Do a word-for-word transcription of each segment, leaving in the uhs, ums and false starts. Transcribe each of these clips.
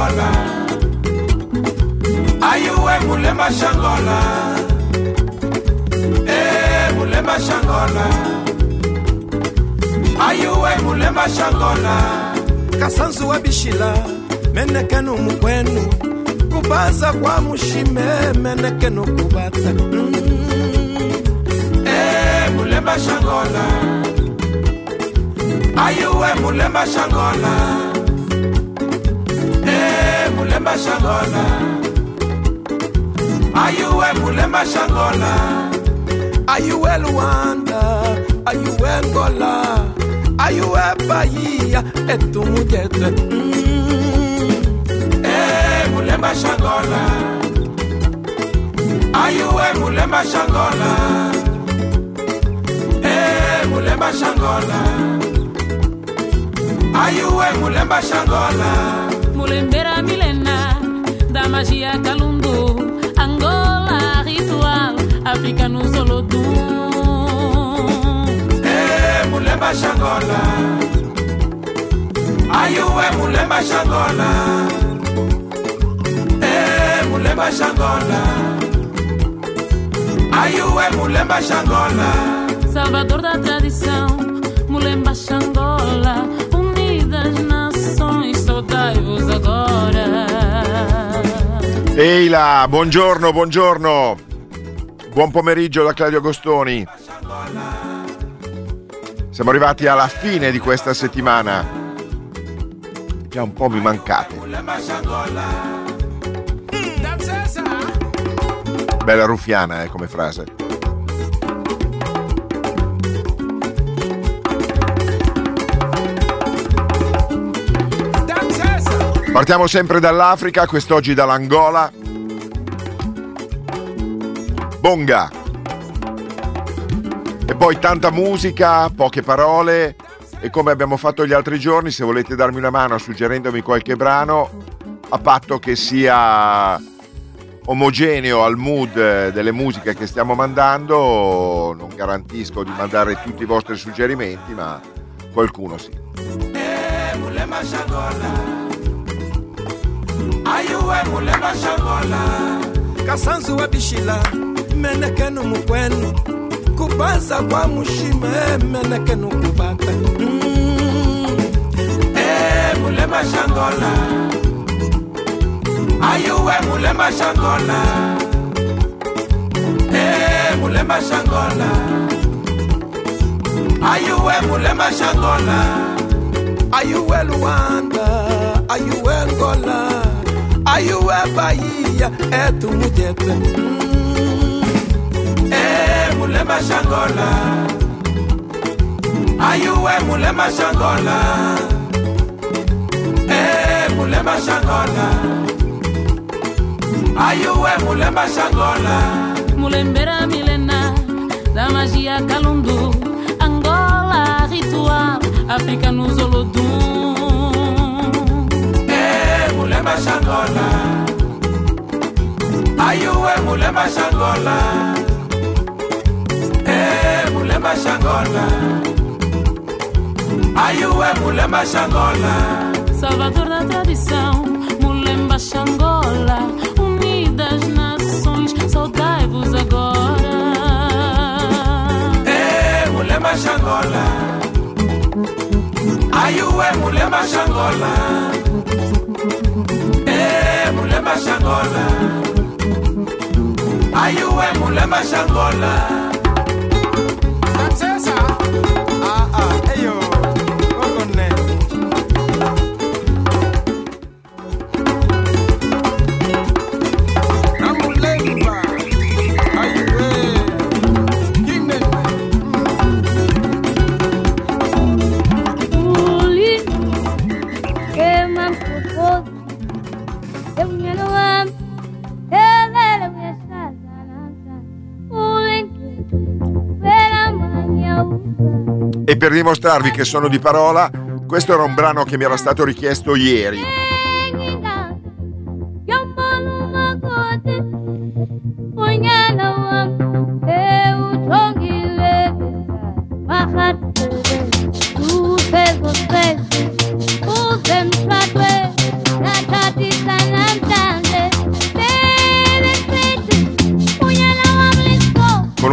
Shangola, ayuwe Mulema Shangola, eh Mulema Shangola, ayuwe Mulema Shangola, Kasanzu wa bishila menekenu mukwenu kubaza kwa mushime menekenu kubata mm. Eh Mulema Shangola, ayuwe Mulema Shangola, eh Mulema Shangola, ayuwe Mulema Shangola, ayuwe Luanda, ayuwe Angola, ayuwe Bahia etumujete mm. Eh Mulema Shangola, ayuwe Mulema Shangola, eh Mulema Shangola, ayuwe Mulema Shangola, Mulembera milena da magia Kalundu, Angola ritual, África no Solodum. eh Mulema Shangola, ayuwe Mulema Shangola, eh Mulema Shangola, ayuwe Mulema Shangola, Salvador da tradição, Mulemba Shangola, unidas nações, saudai-vos agora. Ehi là, buongiorno, buongiorno. Buon pomeriggio da Claudio Agostoni. Siamo arrivati alla fine di questa settimana. Già un po' mi mancate. Bella ruffiana, eh, come frase. Partiamo sempre dall'Africa, quest'oggi dall'Angola. Bonga. E poi tanta musica, poche parole, e come abbiamo fatto gli altri giorni, se volete darmi una mano suggerendomi qualche brano, a patto che sia omogeneo al mood delle musiche che stiamo mandando, non garantisco di mandare tutti i vostri suggerimenti, ma qualcuno sì. eh Mulema Shangola, ayuwe Mulema Shangola, Kasanzu wa bishila menekenu mukwenu kubaza kwa mushime menekenu kubata mm. eh Mulema Shangola, ayuwe Mulema Shangola, eh Mulema Shangola, ayuwe Mulema Shangola, ayuwe Luanda, ayuwe Angola, ayuwe Bahia etumujete mm. eh Mulema Shangola, ayuwe Mulema Shangola, eh Mulema Shangola, ayuwe Mulema Shangola, Mulembera milena da magia Kalundu, Angola ritual, África no Solodum. eh Mulema Shangola, ayuwe Mulema Shangola, eh Mulema Shangola, ayuwe Mulema Shangola, Salvador da tradição, Mulemba Shangola, unidas nações, saudai-vos agora. eh Mulema Shangola, ayuwe Mulema Shangola, eh Mulema Shangola, ayuwe Mulema Shangola. ah ah eyo ogone Namulemba ayuwe Gine Uli, ema mfuko, emunyelo wam, elele uyashazana, uli, vera manya ufa. E per dimostrarvi che sono di parola, questo era un brano che mi era stato richiesto ieri. Enginga, yombolo makote, unyelo wam, e uchongile bisa, mahatse, uze gospe, uze mshadwe, natati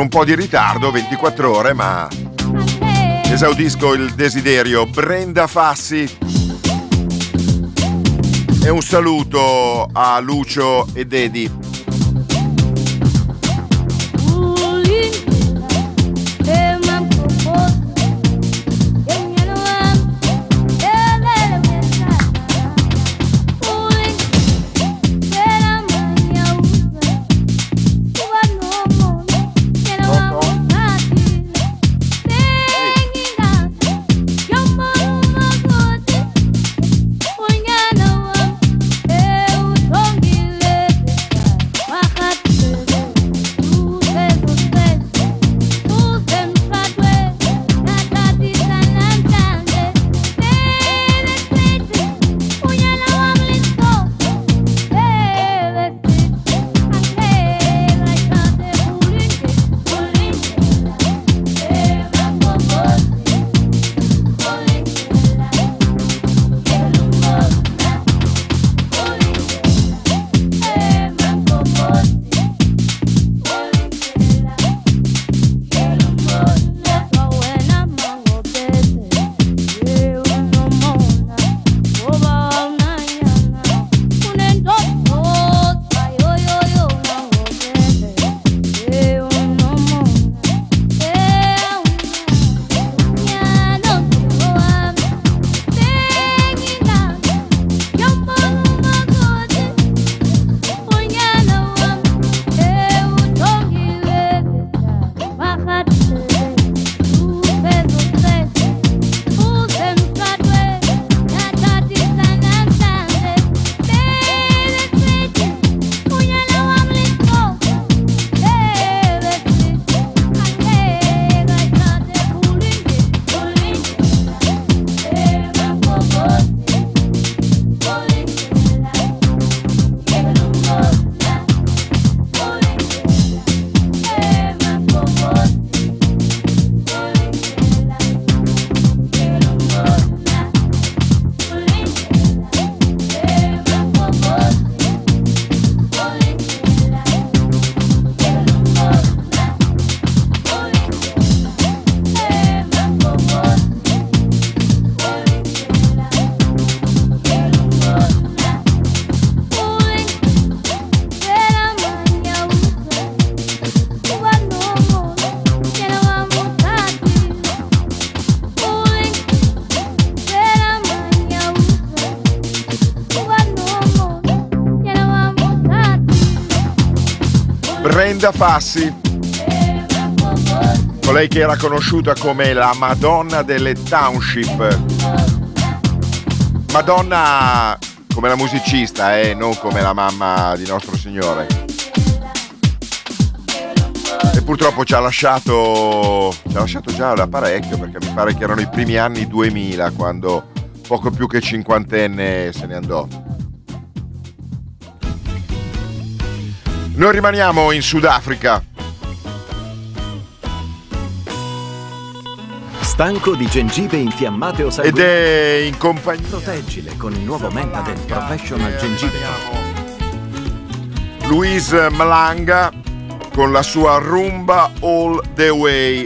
un po' di ritardo, ventiquattro ore, ma esaudisco il desiderio. Brenda Fassi. E un saluto a Lucio e Dedi. Brenda Fassi, colei che era conosciuta come la Madonna delle Township. Madonna come la musicista, eh, non come la mamma di Nostro Signore. E purtroppo ci ha lasciato ci ha lasciato già da parecchio, perché mi pare che erano i primi anni duemila quando poco più che cinquantenne se ne andò. Noi rimaniamo in Sudafrica. Stanco di gengive infiammate o Ed sanguinate? è in compagnia. Proteggile con il nuovo Mentadent Professional Gengive. Louise Mlanga con la sua Rumba All the Way.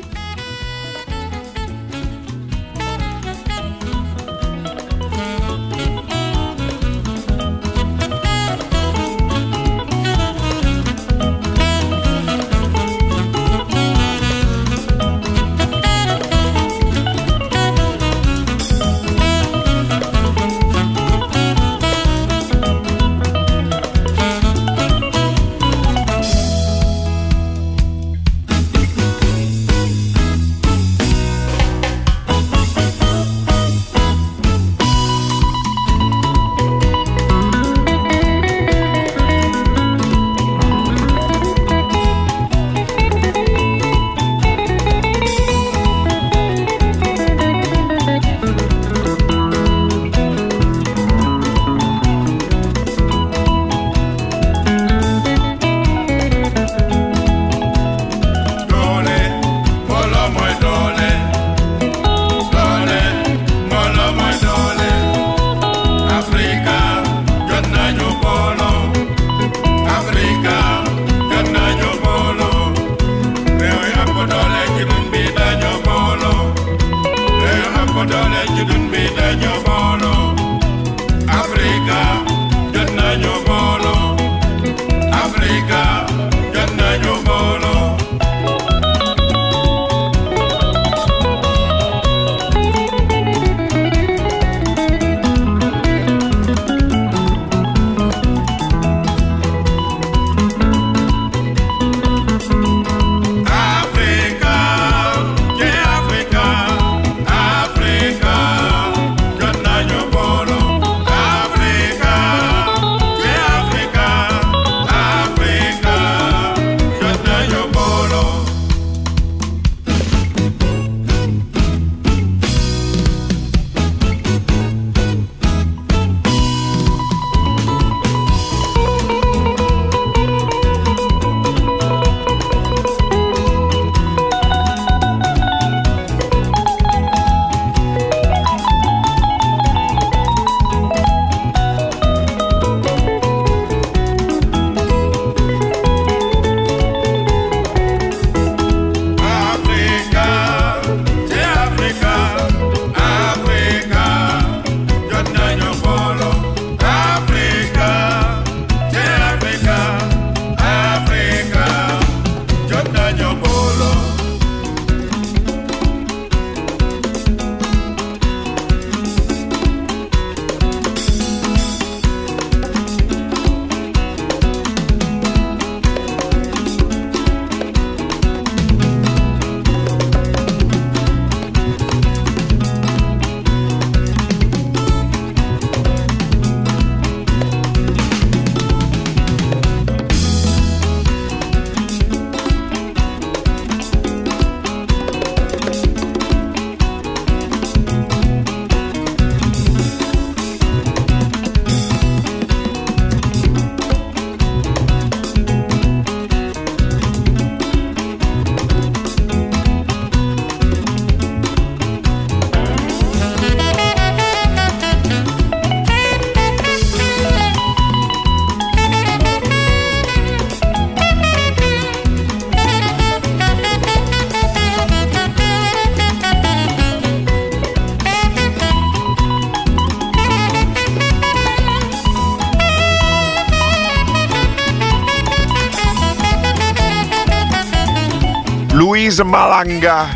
Luis Malanga.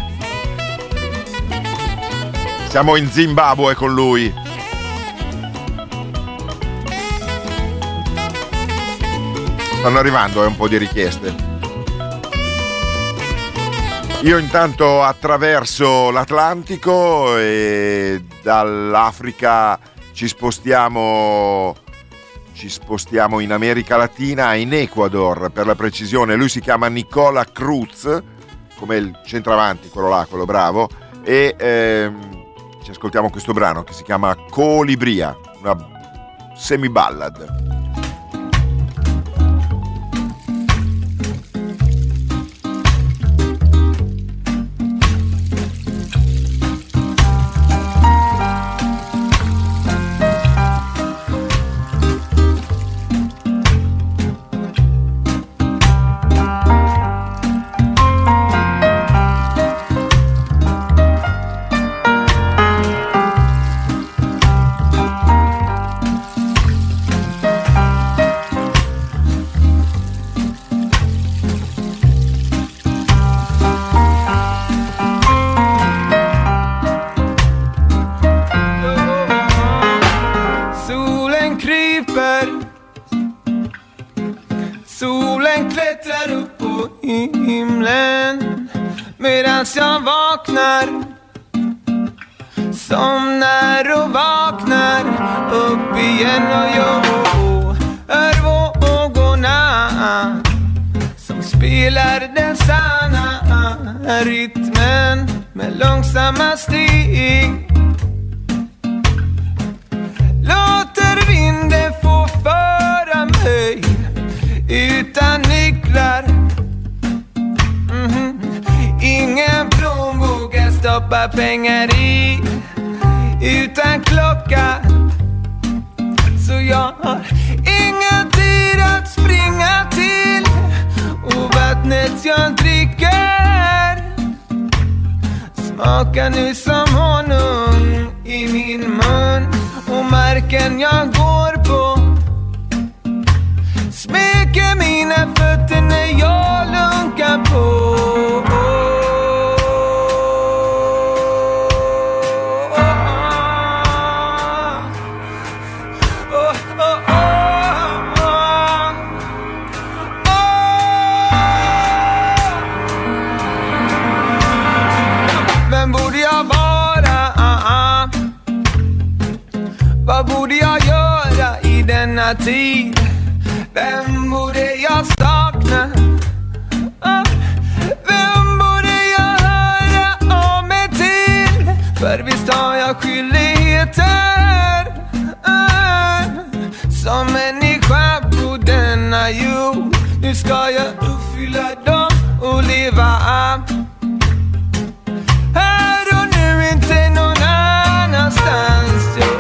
Siamo in Zimbabwe con lui. Stanno arrivando eh, un po' di richieste. Io intanto attraverso l'Atlantico e dall'Africa ci spostiamo ci spostiamo in America Latina, in Ecuador per la precisione. Lui si chiama Nicola Cruz, come il centravanti, quello là, quello bravo, e ehm, ci ascoltiamo questo brano che si chiama Colibria, una semi-ballad. Pengar i utan klocka, så jag har ingen tid att springa till, och vattnet jag dricker smakar nu som honung i min mun, och marken jag går på smeker mina fötter när jag lunkar på. Vad borde jag göra i denna tid? Vem borde jag sakna? Ah, vem borde jag höra av mig till? För visst har jag skyldigheter ah, som människa på denna jord. Nu ska jag uppfylla dem och leva ah, här och nu, inte någon annanstans. Jo.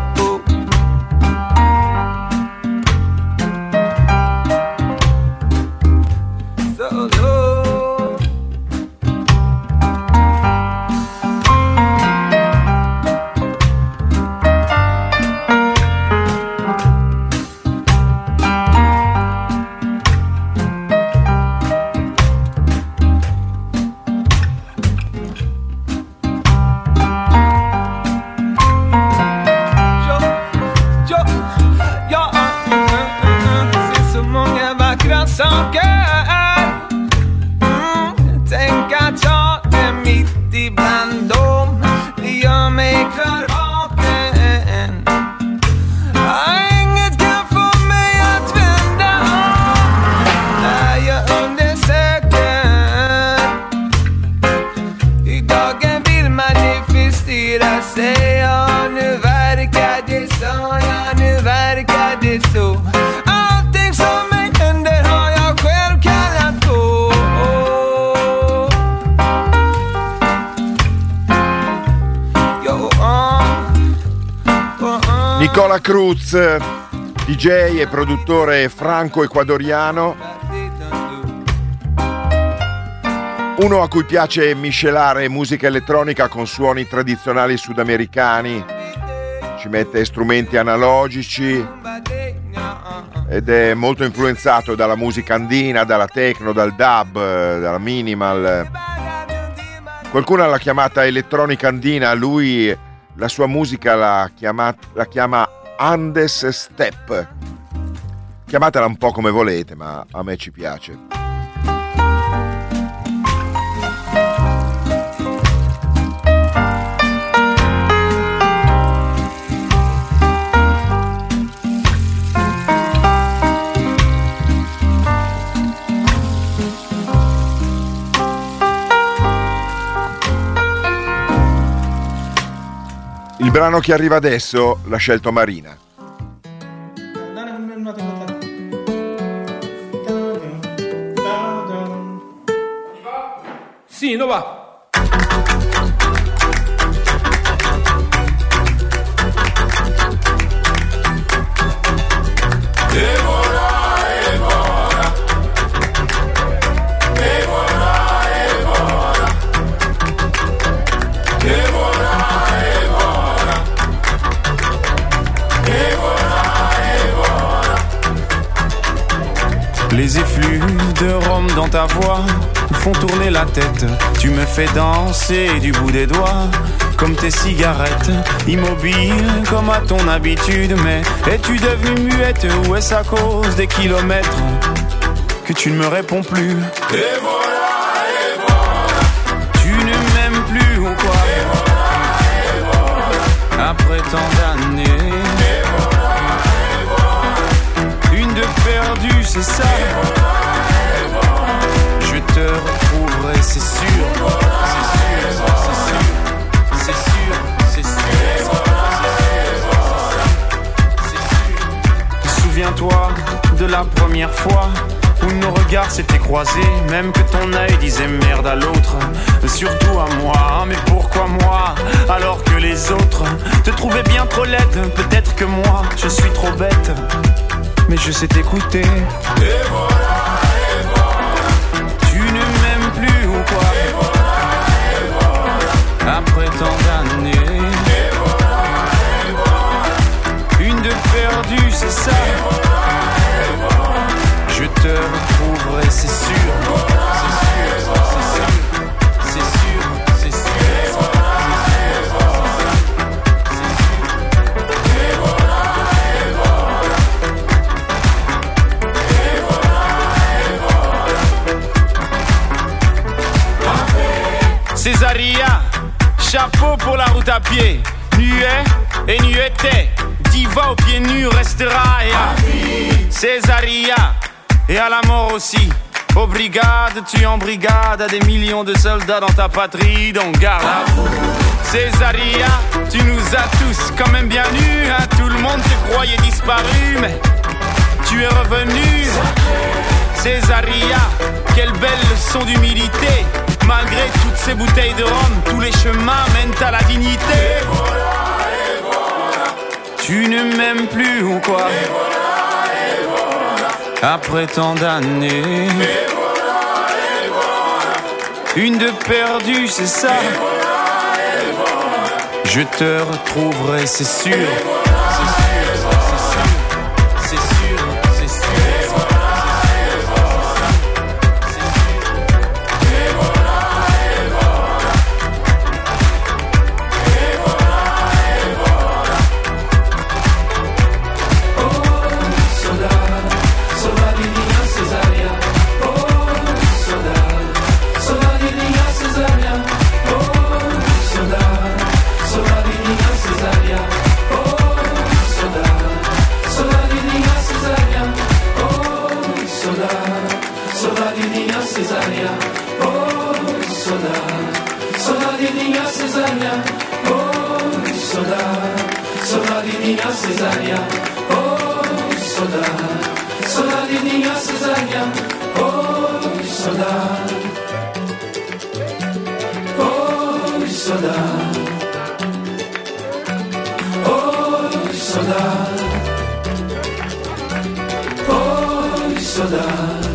Nicola Cruz, D J e produttore franco-ecuadoriano, uno a cui piace miscelare musica elettronica con suoni tradizionali sudamericani, ci mette strumenti analogici, ed è molto influenzato dalla musica andina, dalla techno, dal dub, dalla minimal. Qualcuno l'ha chiamata elettronica andina, lui la sua musica la chiama, la chiama Andes Step. Chiamatela un po' come volete, ma a me ci piace. Il brano che arriva adesso l'ha scelto Marina. Sì, no va. Les effluves de rhum dans ta voix font tourner la tête. Tu me fais danser du bout des doigts, comme tes cigarettes, immobile comme à ton habitude. Mais es-tu devenue muette ou est-ce à cause des kilomètres que tu ne me réponds plus? Et voilà, et voilà. Tu ne m'aimes plus ou quoi? Et voilà, et voilà. Après tant d'années, et voilà, et voilà. Une de perdue, c'est ça. Et voilà, et voilà. Je te retrouverai, c'est sûr. Et voilà, c'est sûr, c'est sûr, c'est sûr, c'est sûr, et voilà, et voilà. c'est sûr. Souviens-toi de la première fois où nos regards s'étaient croisés, même que ton œil disait merde à l'autre, surtout à moi. Mais pourquoi moi, alors que les autres te trouvaient bien trop laide? Peut-être que moi, je suis trop bête, mais je sais t'écouter. Et voilà, et voilà. Tu ne m'aimes plus ou quoi? Et voilà, et voilà. Après tant d'années, et voilà, et voilà. Une de perdue, c'est ça. Et voilà, et voilà. Je te retrouverai, c'est sûr. Et voilà, c'est sûr, c'est sûr, c'est sûr, et voilà, et voilà. Et voilà, et voilà. Et voilà, et voilà. Césaria, chapeau pour la route à pied. Nuet et nueté, diva aux pieds nus restera. Et à Césaria, et à la mort aussi. Aux brigades, tu en brigade à des millions de soldats dans ta patrie, donc garde à vous. Césaria, tu nous as tous quand même bien nus, hein. Tout le monde te croyait disparu, mais tu es revenu. Césaria, quelle belle leçon d'humilité. Malgré toutes ces bouteilles de rhum, tous les chemins mènent à la dignité. Et voilà, et voilà. Tu ne m'aimes plus ou quoi? Et voilà, et voilà. Après tant d'années, Et voilà, et voilà. une de perdue, c'est ça. Et voilà, et voilà. Je te retrouverai, c'est sûr. Et voilà, C'est sûr, c'est sûr, c'est sûr, c'est sûr. et voilà, et voilà. Et voilà, et voilà. Et voilà, et voilà. Oh, saudade, saudadinha Cesaria. Oh, saudade, saudadinha Cesaria. Oh, saudade, saudadinha Cesaria. Oh, saudade, saudadinha Cesaria. Oh, saudade, saudadinha Cesaria. Oh, saudade, saudadinha Cesaria. Oh, saudade, saudadinha Cesaria. Oh, saudade, saudadinha Cesaria. Oh, saudade. Oh, saudade. Oh, saudade. Oh, saudade.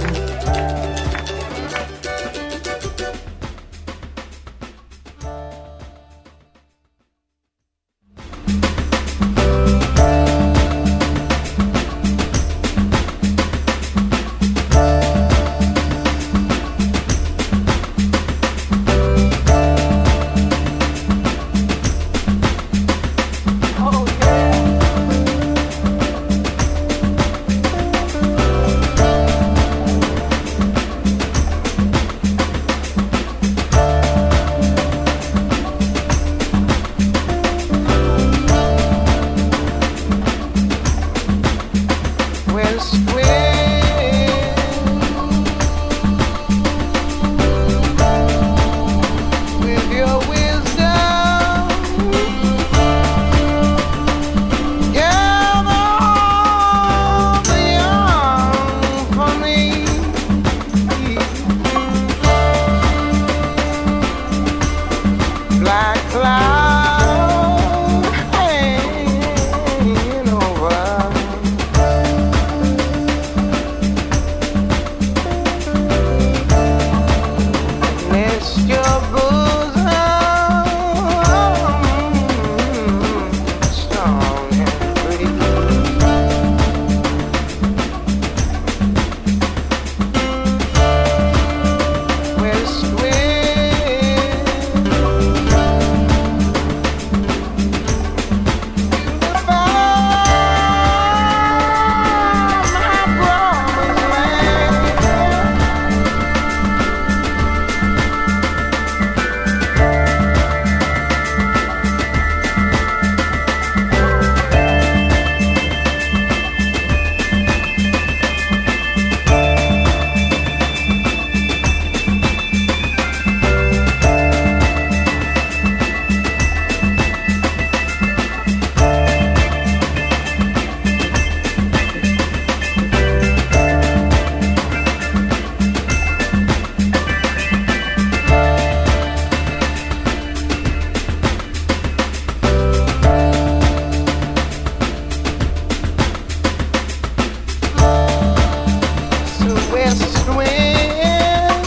west wind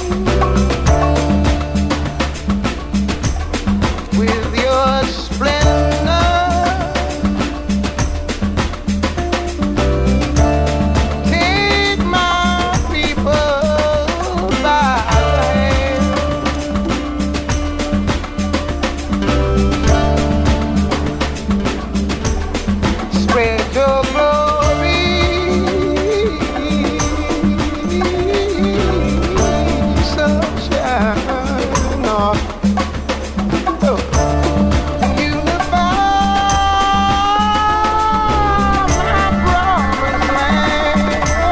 with your splendor. Take my people by the hand. Spread your glory, sunshine on. Oh. Unify my promised land.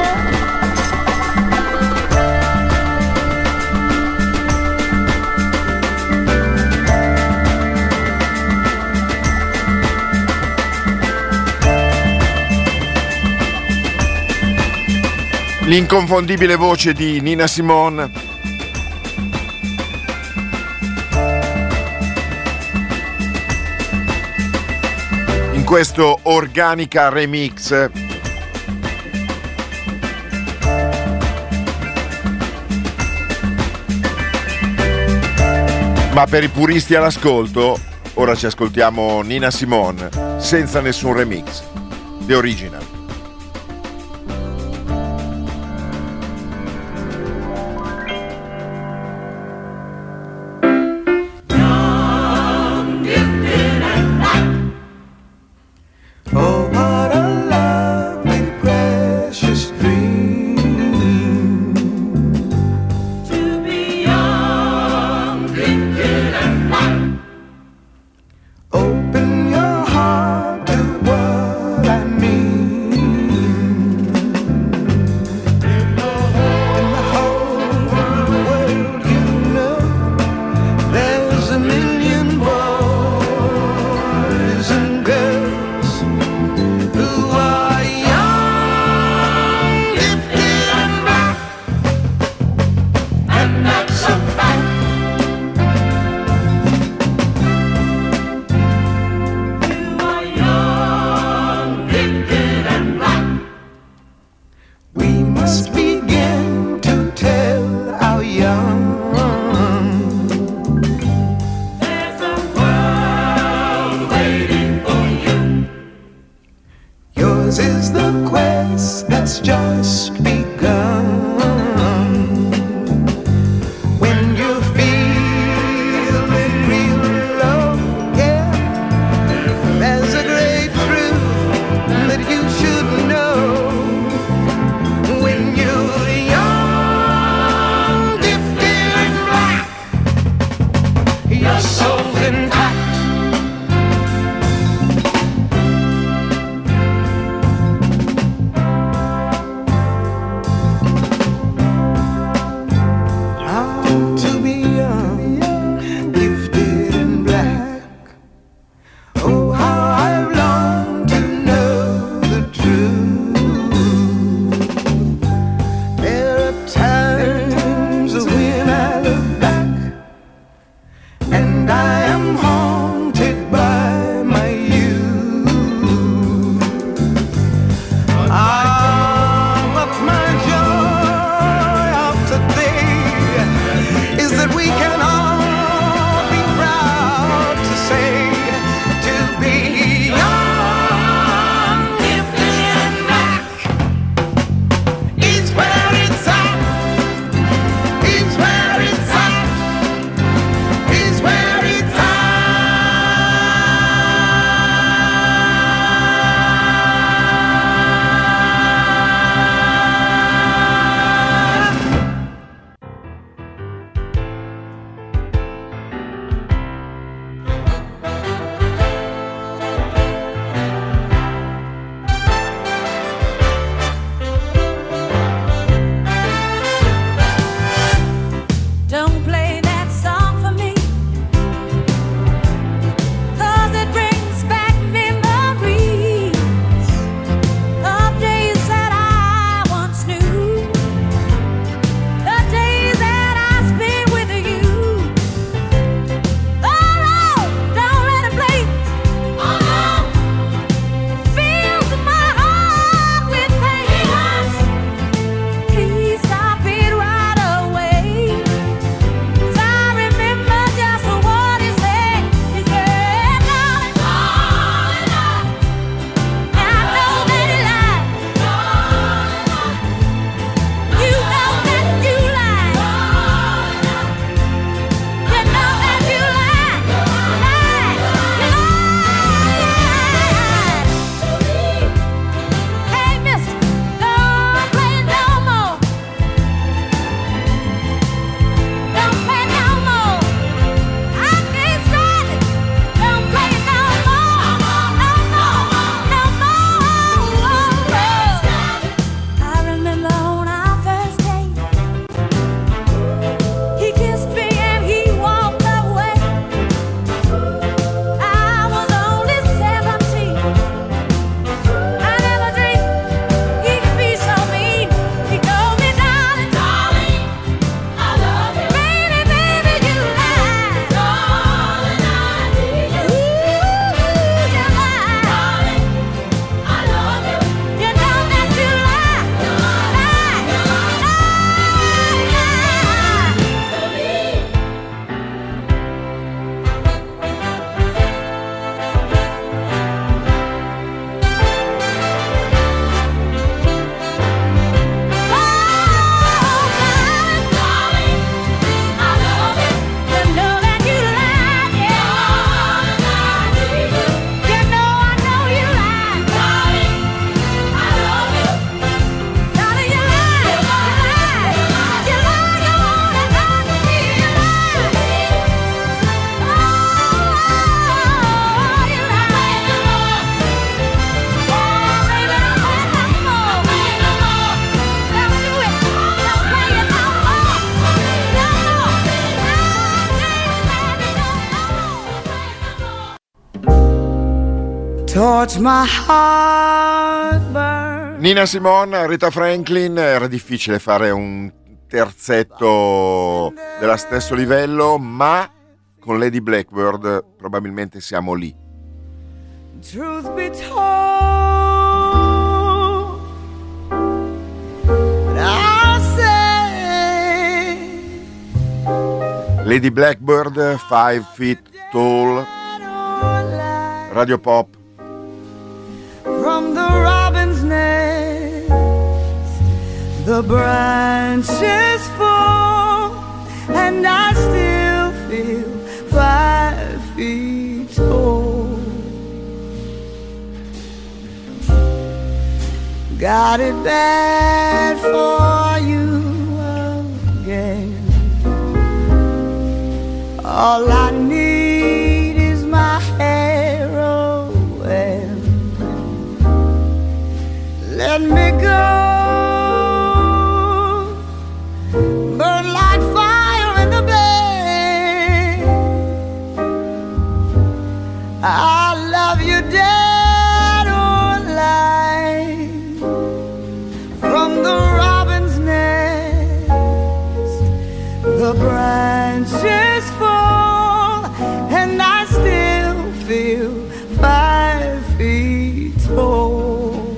L'inconfondibile voce di Nina Simone. In questo Organica Remix. Ma per i puristi all'ascolto, ora ci ascoltiamo Nina Simone senza nessun remix. The Original. Oh, what a lovely, precious dream to be young, gifted and fun. Open your heart to what I mean. torch my heart burn. Nina Simone, Rita Franklin, era difficile fare un terzetto dello stesso livello, ma con Lady Blackbird probabilmente siamo lì. Truth be told, but I'll say Lady Blackbird, Five Feet Tall, Radio Pop. from the robin's nest, the branches fall, and I still feel five feet tall. Got it bad for you again. All I need is my heroin. Let me go. Burn like fire in the bed. I love you dead or alive. From the robin's nest, the branches fall, and I still feel five feet tall.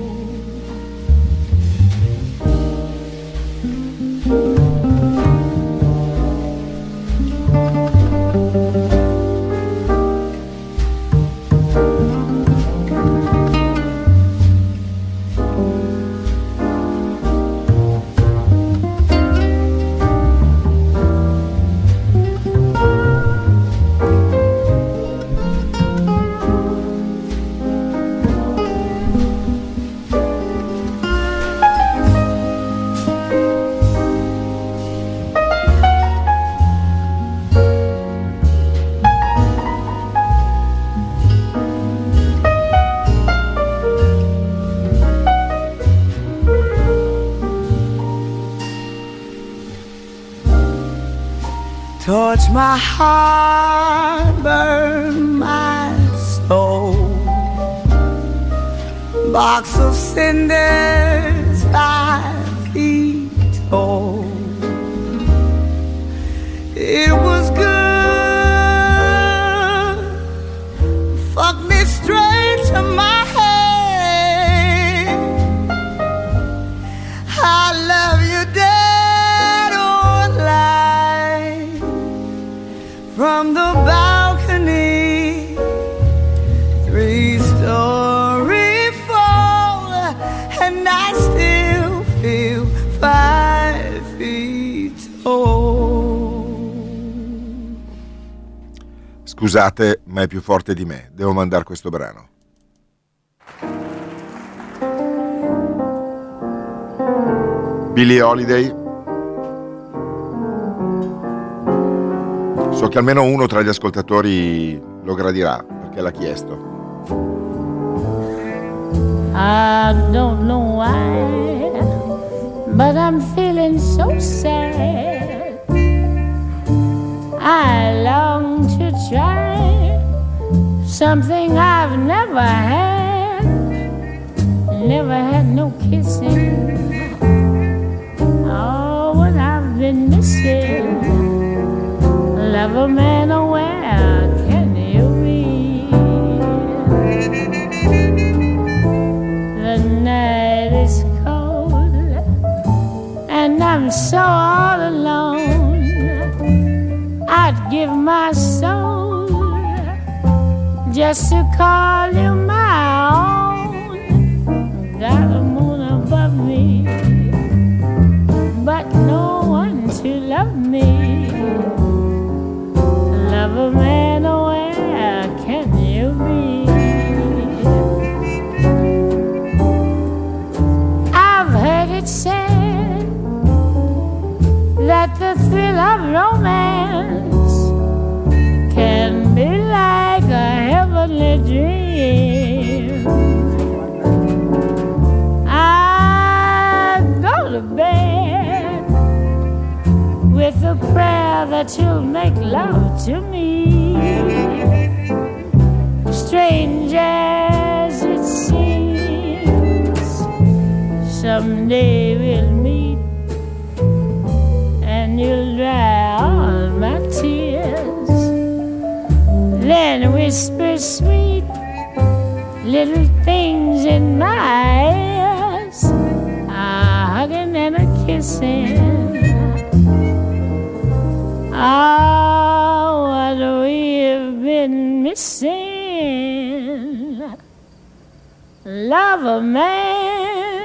Torch my heart, burn my soul. Box of cinders, five feet tall. It was good. Fuck me straight to my head. I love you dead or alive. From the balcony, three-story fall, and I still feel five feet tall. Scusate, ma è più forte di me. Devo mandare questo brano. Billie Holiday. So che almeno uno tra gli ascoltatori lo gradirà, perché l'ha chiesto. I don't know why, but I'm feeling so sad. I long to try something I've never had. Never had no kissing. Oh, what I've been missing. Love a man, where can you be? The night is cold and I'm so all alone. I'd give my soul just to call you my own. Got a moon above me, but no one to love me. Love a man, where can you be? I've heard it said that the thrill of romance can be like a heavenly dream. I go to bed with a prayer that you'll make love to me. Strange as it someday we'll meet, and you'll dry all my tears. Then whisper sweet little things in my ears, a hugging and a kissing. Oh, what we've been missing. Love a man,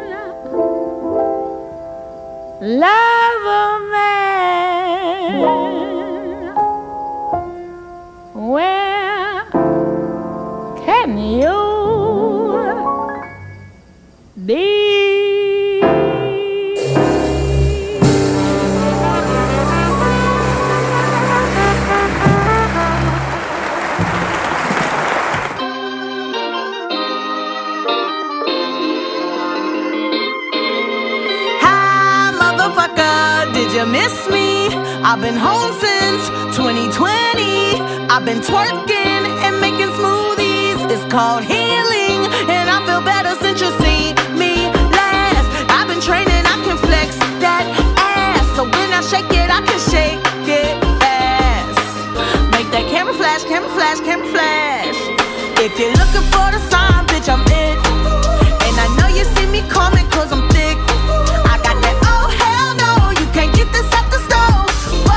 love a man. Where can you be? Did you miss me? I've been home since twenty twenty. I've been twerking and making smoothies. It's called healing, and I feel better since you see me last. I've been training, I can flex that ass. So when I shake it, I can shake it fast. Make that camera flash, camera flash, camera flash. If you're looking for the sign, bitch, I'm it. And I know you see me coming cause I'm thick. I got that, oh hell no, you can't get this at the stove.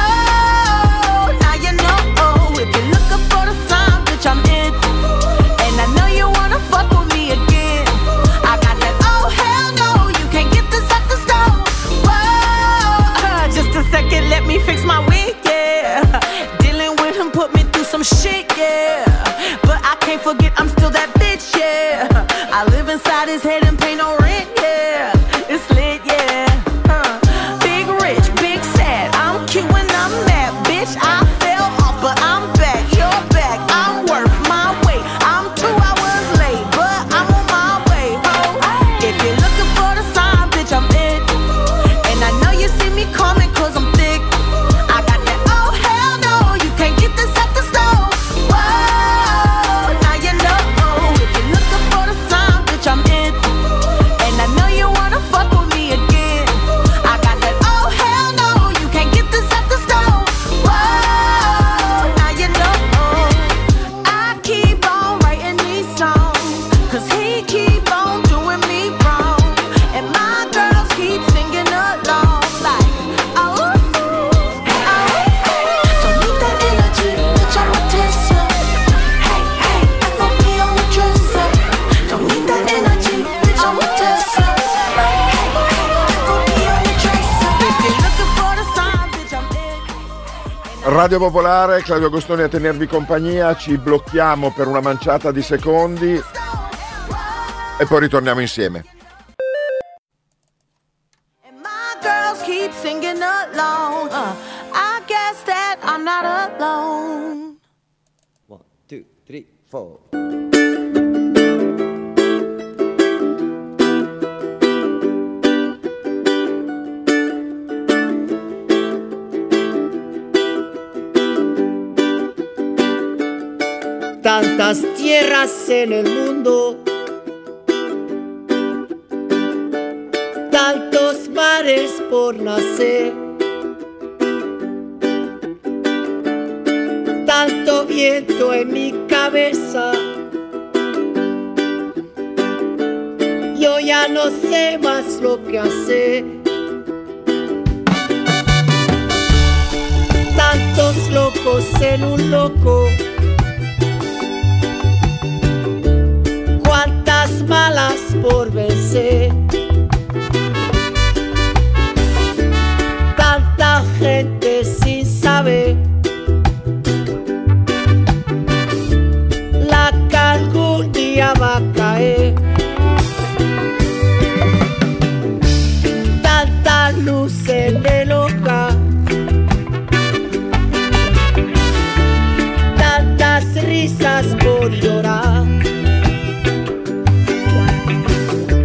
Whoa, now you know. If you're looking for the sign, bitch, I'm it. And I know you wanna fuck with me again. I got that, oh hell no, you can't get this at the stove. Whoa, uh, just a second, let me fix my wig, yeah. Dealing with him put me through some shit, yeah. But I can't forget I'm still that bitch, yeah. I live inside his head and pay no rent, yeah. It's lit, yeah. Uh, big rich, big sad. I'm cute when I'm mad, bitch. I fell off, but I'm back. You're back. I'm worth my weight. I'm two hours late, but I'm on my way home. If you're looking for the sign, bitch, I'm it. And I know you see me coming cause I'm thick. I got that, oh hell no, you can't get this at the stove. Whoa, now you know. If you're looking for the sign, bitch, I'm it. And I know you wanna fuck with me again. I got that, oh hell no, you can't get this at the stove. Whoa, now you know. I keep on writing these songs, cause he keep on doing me wrong. And my girls keep singing along like, oh, oh, don't need that energy, bitch, I'm a Tesla. Hey, hey, F O P on the dresser. Don't need that energy, bitch, I'm a Tesla. Hey, hey, F O P on the dresser. If you're looking for the sign, bitch, I'm it. Radio Popolare, Claudio Agostoni a tenervi compagnia, ci blocchiamo per una manciata di secondi e poi ritorniamo insieme. And my girls keep singing along. Uh, I guess that I'm not alone. One, two, three, four. Tantas tierras en el mundo, tantos mares por nacer, tanto viento en mi cabeza. Yo ya no sé más lo que hacer. Tantos locos en un loco, cuántas malas por vencer. Tanta gente sin saber la que algún día va a caer. Tanta luz en el hogar, tantas risas por llorar.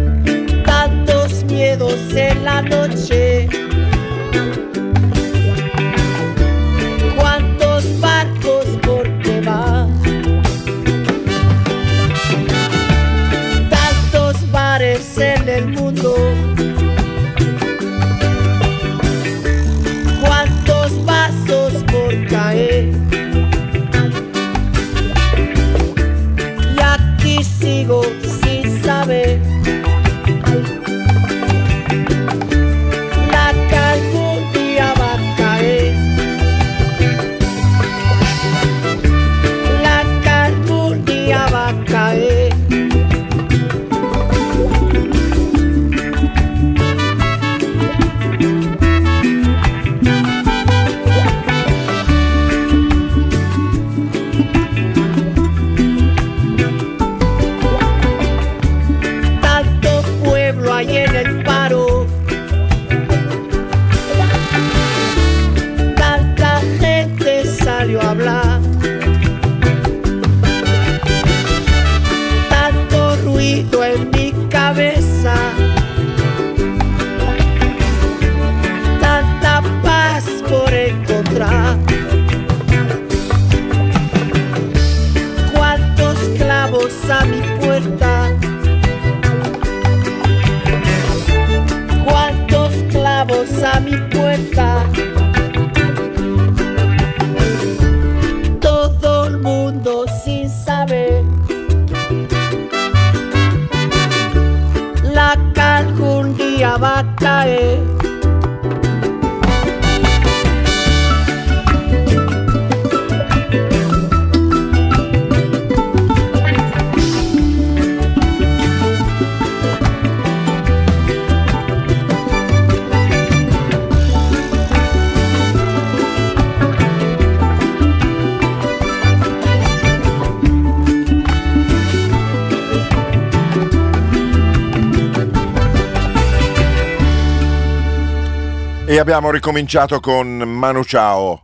E abbiamo ricominciato con Manu Chao.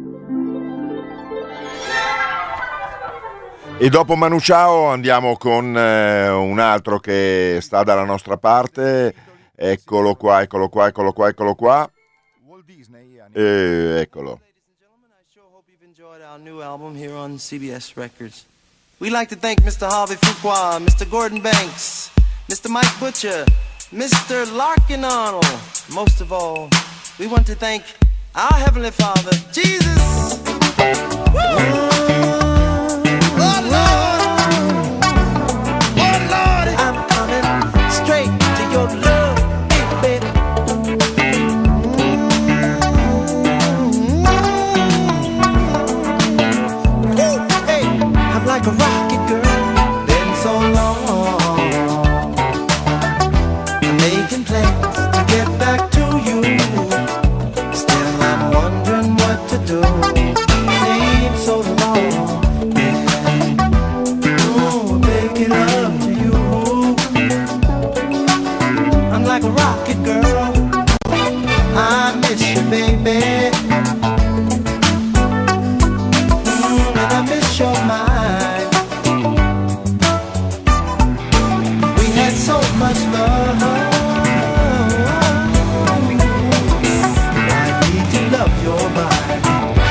E dopo Manu Chao andiamo con eh, un altro che sta dalla nostra parte. Eccolo qua, eccolo qua, eccolo qua, eccolo qua. Eh, eccolo. Our new album here on C B S Records. We'd like to thank Mister Harvey Fuqua, Mister Gordon Banks, Mister Mike Butcher, Mister Larkin Arnold. Most of all, we want to thank our Heavenly Father, Jesus. Woo! Oh Lord, oh Lord, I'm coming straight to your love, baby. Like a rocket girl, been so long, I'm making plans to get back to you. Still I'm wondering what to do. Seems so long, yeah. Ooh, make it up to you. I'm like a rocket girl, I miss you, baby. Mm, and I miss your mind. Much love. I need to love your mind.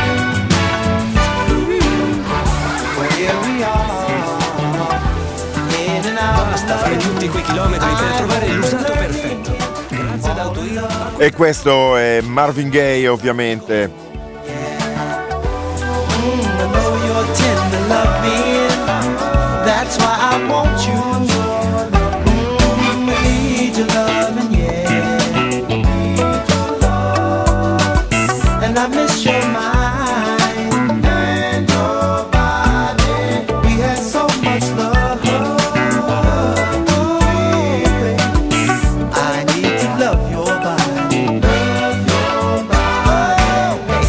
Well, here we are, in and out. Basta fare tutti quei chilometri per trovare l'usato perfetto. Grazie ad Autoir. E questo è Marvin Gaye, ovviamente. Mm, I know you're tender loving. That's why I want you. Your loving, yeah. And I miss your mind and your body. We had so much love. I need to love your body. Love your body.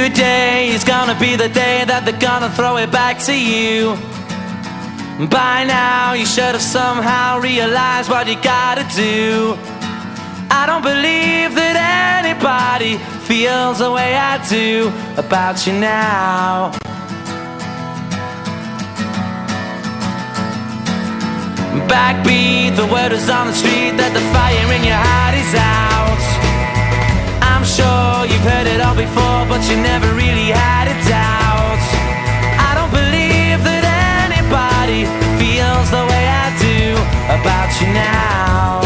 Today is gonna be the day that they're gonna throw it back to you. By now you should have somehow realized what you gotta do. I don't believe that anybody feels the way I do about you now. Backbeat, the word is on the street that the fire in your heart is out. I'm sure you've heard it all before, but you never really had a doubt. I don't believe that anybody feels the way I do about you now.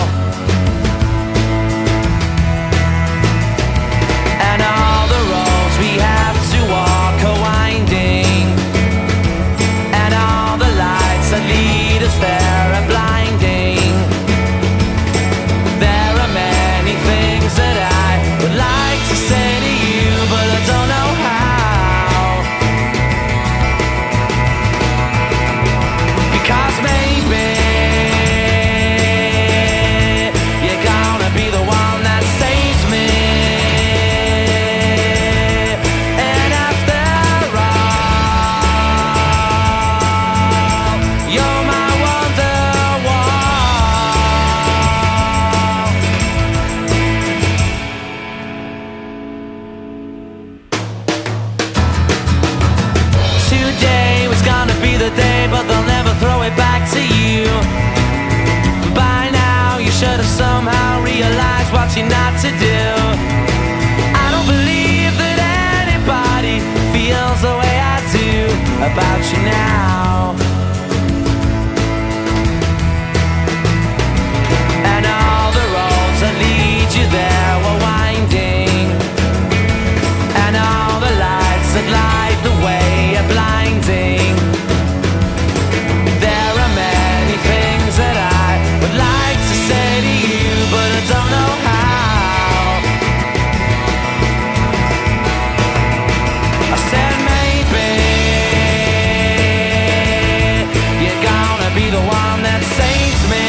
And all the roads we have to walk are winding, and all the lights that lead us there are blinding. There are many things that I would like to say to you, but I don't know how. Because maybe you're gonna be the one that saves me. And after all, you're my today was gonna be the day, but they'll never throw it back to you. By now you should have somehow realized what you're not to do. I don't believe that anybody feels the way I do about you now. And all the roads that lead you there were winding, and all the lights that light the way are blinding. There are many things that I would like to say to you, but I don't know how. I said maybe you're gonna be the one that saves me.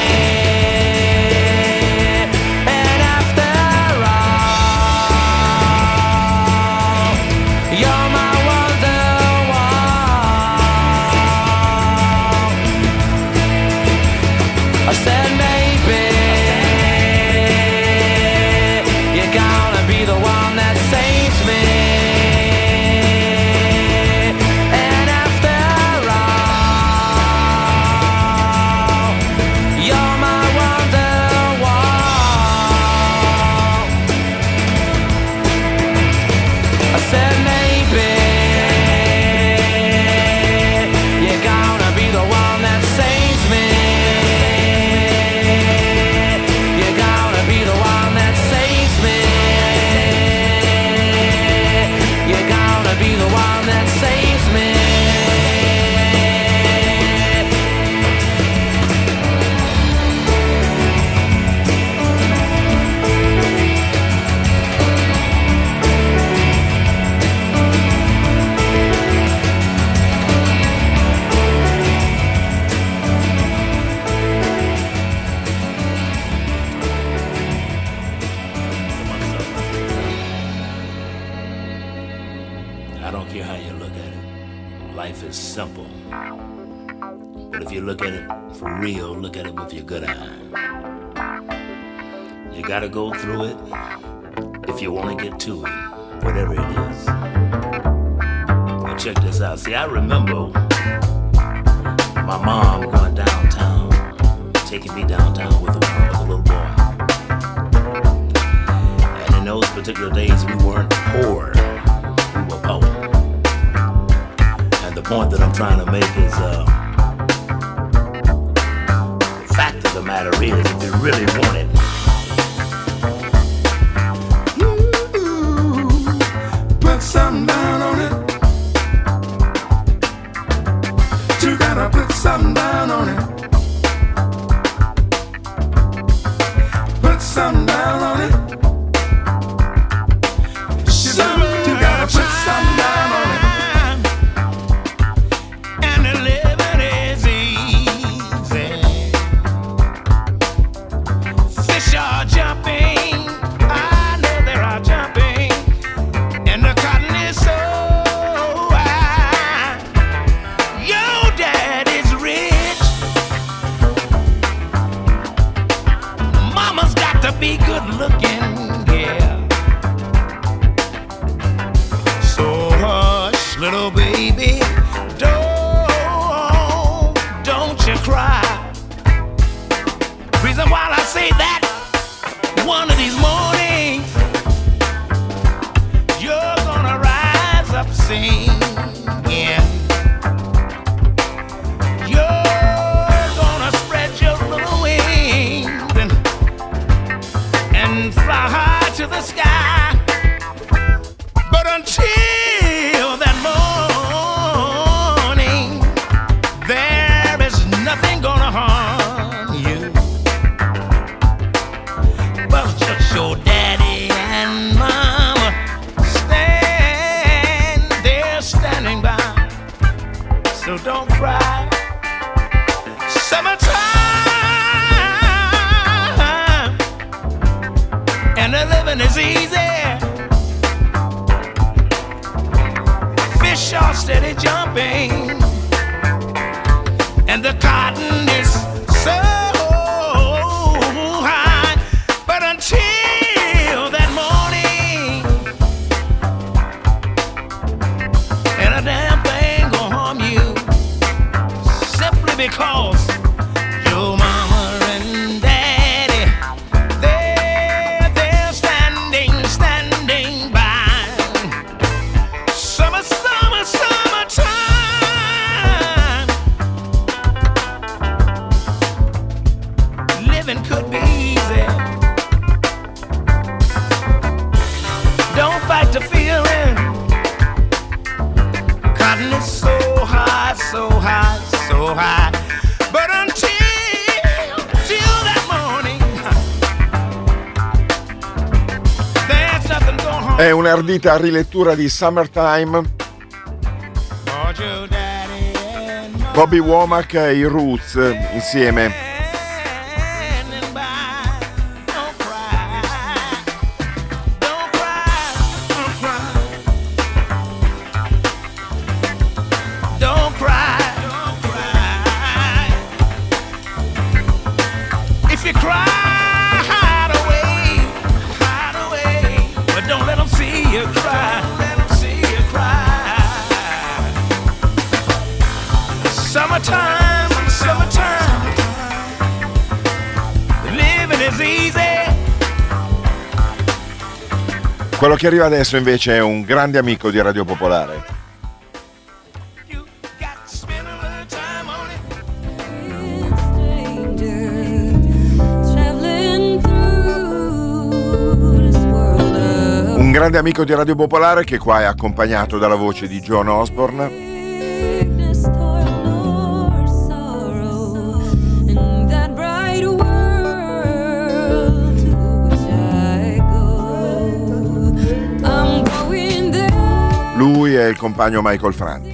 And after all, you're my I said maybe you're gonna be the one that saves me. And after all, you're my Wonderwall. I said maybe you're gonna be the one that saves me. Be the one that saves me. I don't care how you look at it. Life is simple. But if you look at it for real, look at it with your good eye. You gotta go through it if you want to get to it, whatever it is. Now check this out. See, I remember my mom going downtown, taking me downtown with a, with a little boy. And in those particular days, we weren't poor. We were poor. And the point that I'm trying to make is, uh, the fact of the matter is, if you really want it, put something down on it. You gotta put something down on it. Put something down on it. You, you gotta put something down on it. And the living is easy. Fish are jumping. I know they are jumping. And the cotton is you cry. Reason why I say that, one of these mornings you're gonna rise up singing. You're gonna spread your little wings and, and fly high to the sky. But until that morning, there is nothing gonna harm you but just your daddy and mama stand there standing by. So don't cry. Summertime and the living is easy. Fish are steady jumping and the cotton is so high. But until that morning, and a damn thing gonna harm you, simply because your mama and daddy, they're, they're standing, standing by. Summer, summer, summertime, living could be easy. Don't fight the feeling. Cotton is so high, so high, so high. But until, till that morning, there's nothing going on. È un'ardita rilettura di Summertime. Bobby Womack e i Roots insieme. Don't cry, don't cry. If you cry, hide away, hide away. But don't let them see you cry, let them see you cry. Summertime, summertime, living is easy. Quello che arriva adesso invece è un grande amico di Radio Popolare. Un grande amico di Radio Popolare che qua è accompagnato dalla voce di John Osborne. Lui è il compagno Michael Franti.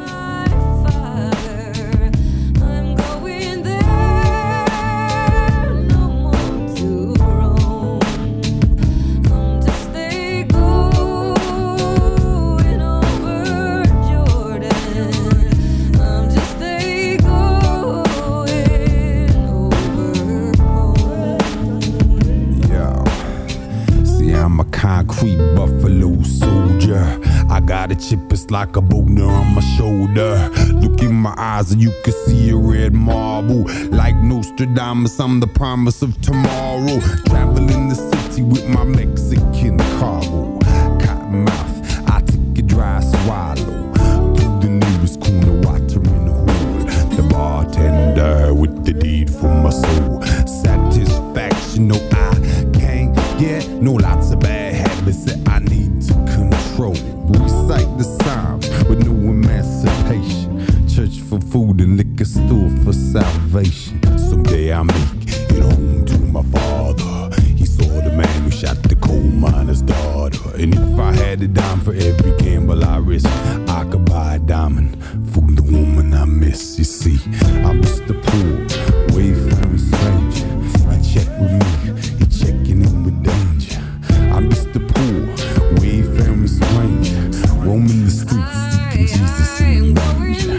Concrete buffalo soldier. I got a chip, it's like a boulder on my shoulder. Look in my eyes and you can see a red marble. Like Nostradamus, I'm the promise of tomorrow. Traveling the city with my Mexican cargo. Cotton mouth, I take a dry swallow. To the nearest corner, water in the hole. The bartender with the deed for my soul. Satisfaction, no, I can't get no lots of bad habits that I need to control. Recite the Psalms with no emancipation. Church for food and liquor store for salvation. Someday I'll make it home to my father. He saw the man who shot the coal miner's daughter. And if I had a dime for every gamble I risk, I could buy a diamond for the woman I miss. You see, I'm Mister Poor, wayfaring stranger. You check with me, you checking in with danger. I'm Mister Poor, wayfaring stranger, roaming the streets seeking Jesus in the manger.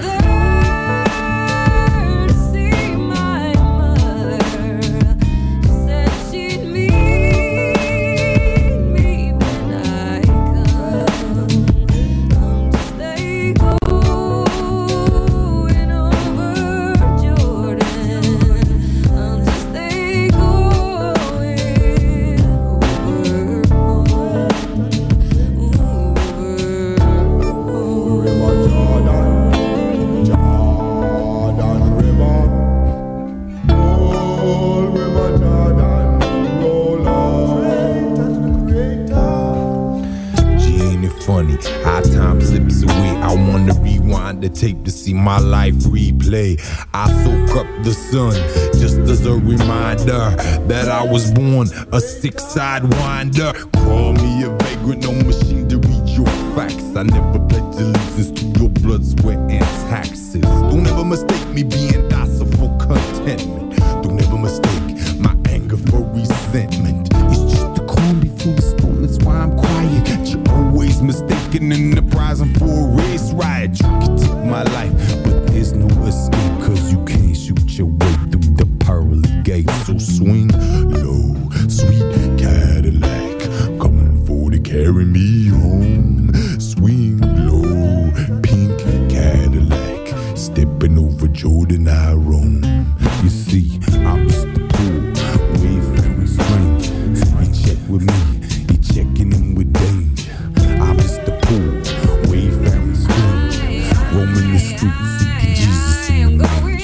Jordan. see my life replay. I soak up the sun just as a reminder that I was born a six-side winder. Call me a vagrant, no machine to read your facts. I never pledged allegiance to your blood, sweat, and taxes. Don't ever mistake me being docile for contentment. Don't ever mistake my anger for resentment. It's just the calm before the storm, that's why I'm quiet. You're always mistaken in the prize I'm for a race riot. You can take my life, but there's no escape, cause you can't shoot your way through the pearly gates. So swing low, sweet Cadillac, coming for to carry me home. Swing low, pink Cadillac, stepping over Jordan I roam. You see, I'm just the poor, wayfaring stranger. You check with me, you checking in with danger. I'm just the poor, wayfaring stranger, roaming the streets, seeking Jesus in the manger.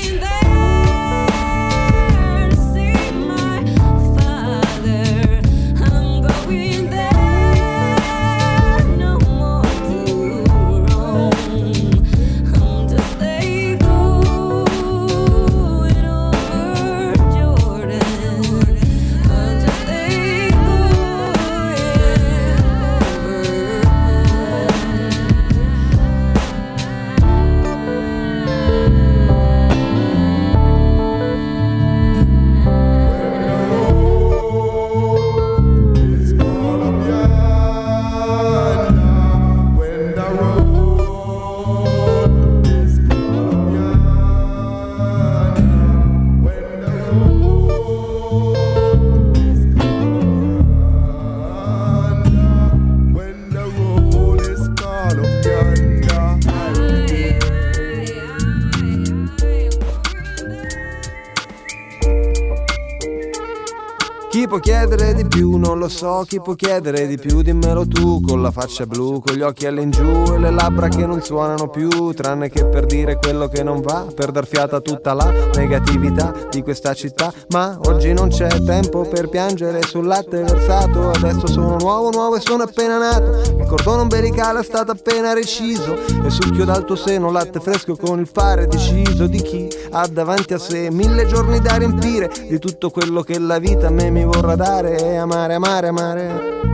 Chi può chiedere di più? Non lo so, chi può chiedere di più? Dimmelo tu, con la faccia blu, con gli occhi all'ingiù e le labbra che non suonano più, tranne che per dire quello che non va, per dar fiata a tutta la negatività di questa città. Ma oggi non c'è tempo per piangere sul latte versato, adesso sono nuovo, nuovo e sono appena nato. Il cordone ombelicale è stato appena reciso e succhio dal tuo seno latte fresco con il fare deciso di chi ha davanti a sé mille giorni da riempire di tutto quello che la vita a me mi vorrà dare. E amare, amare, amare.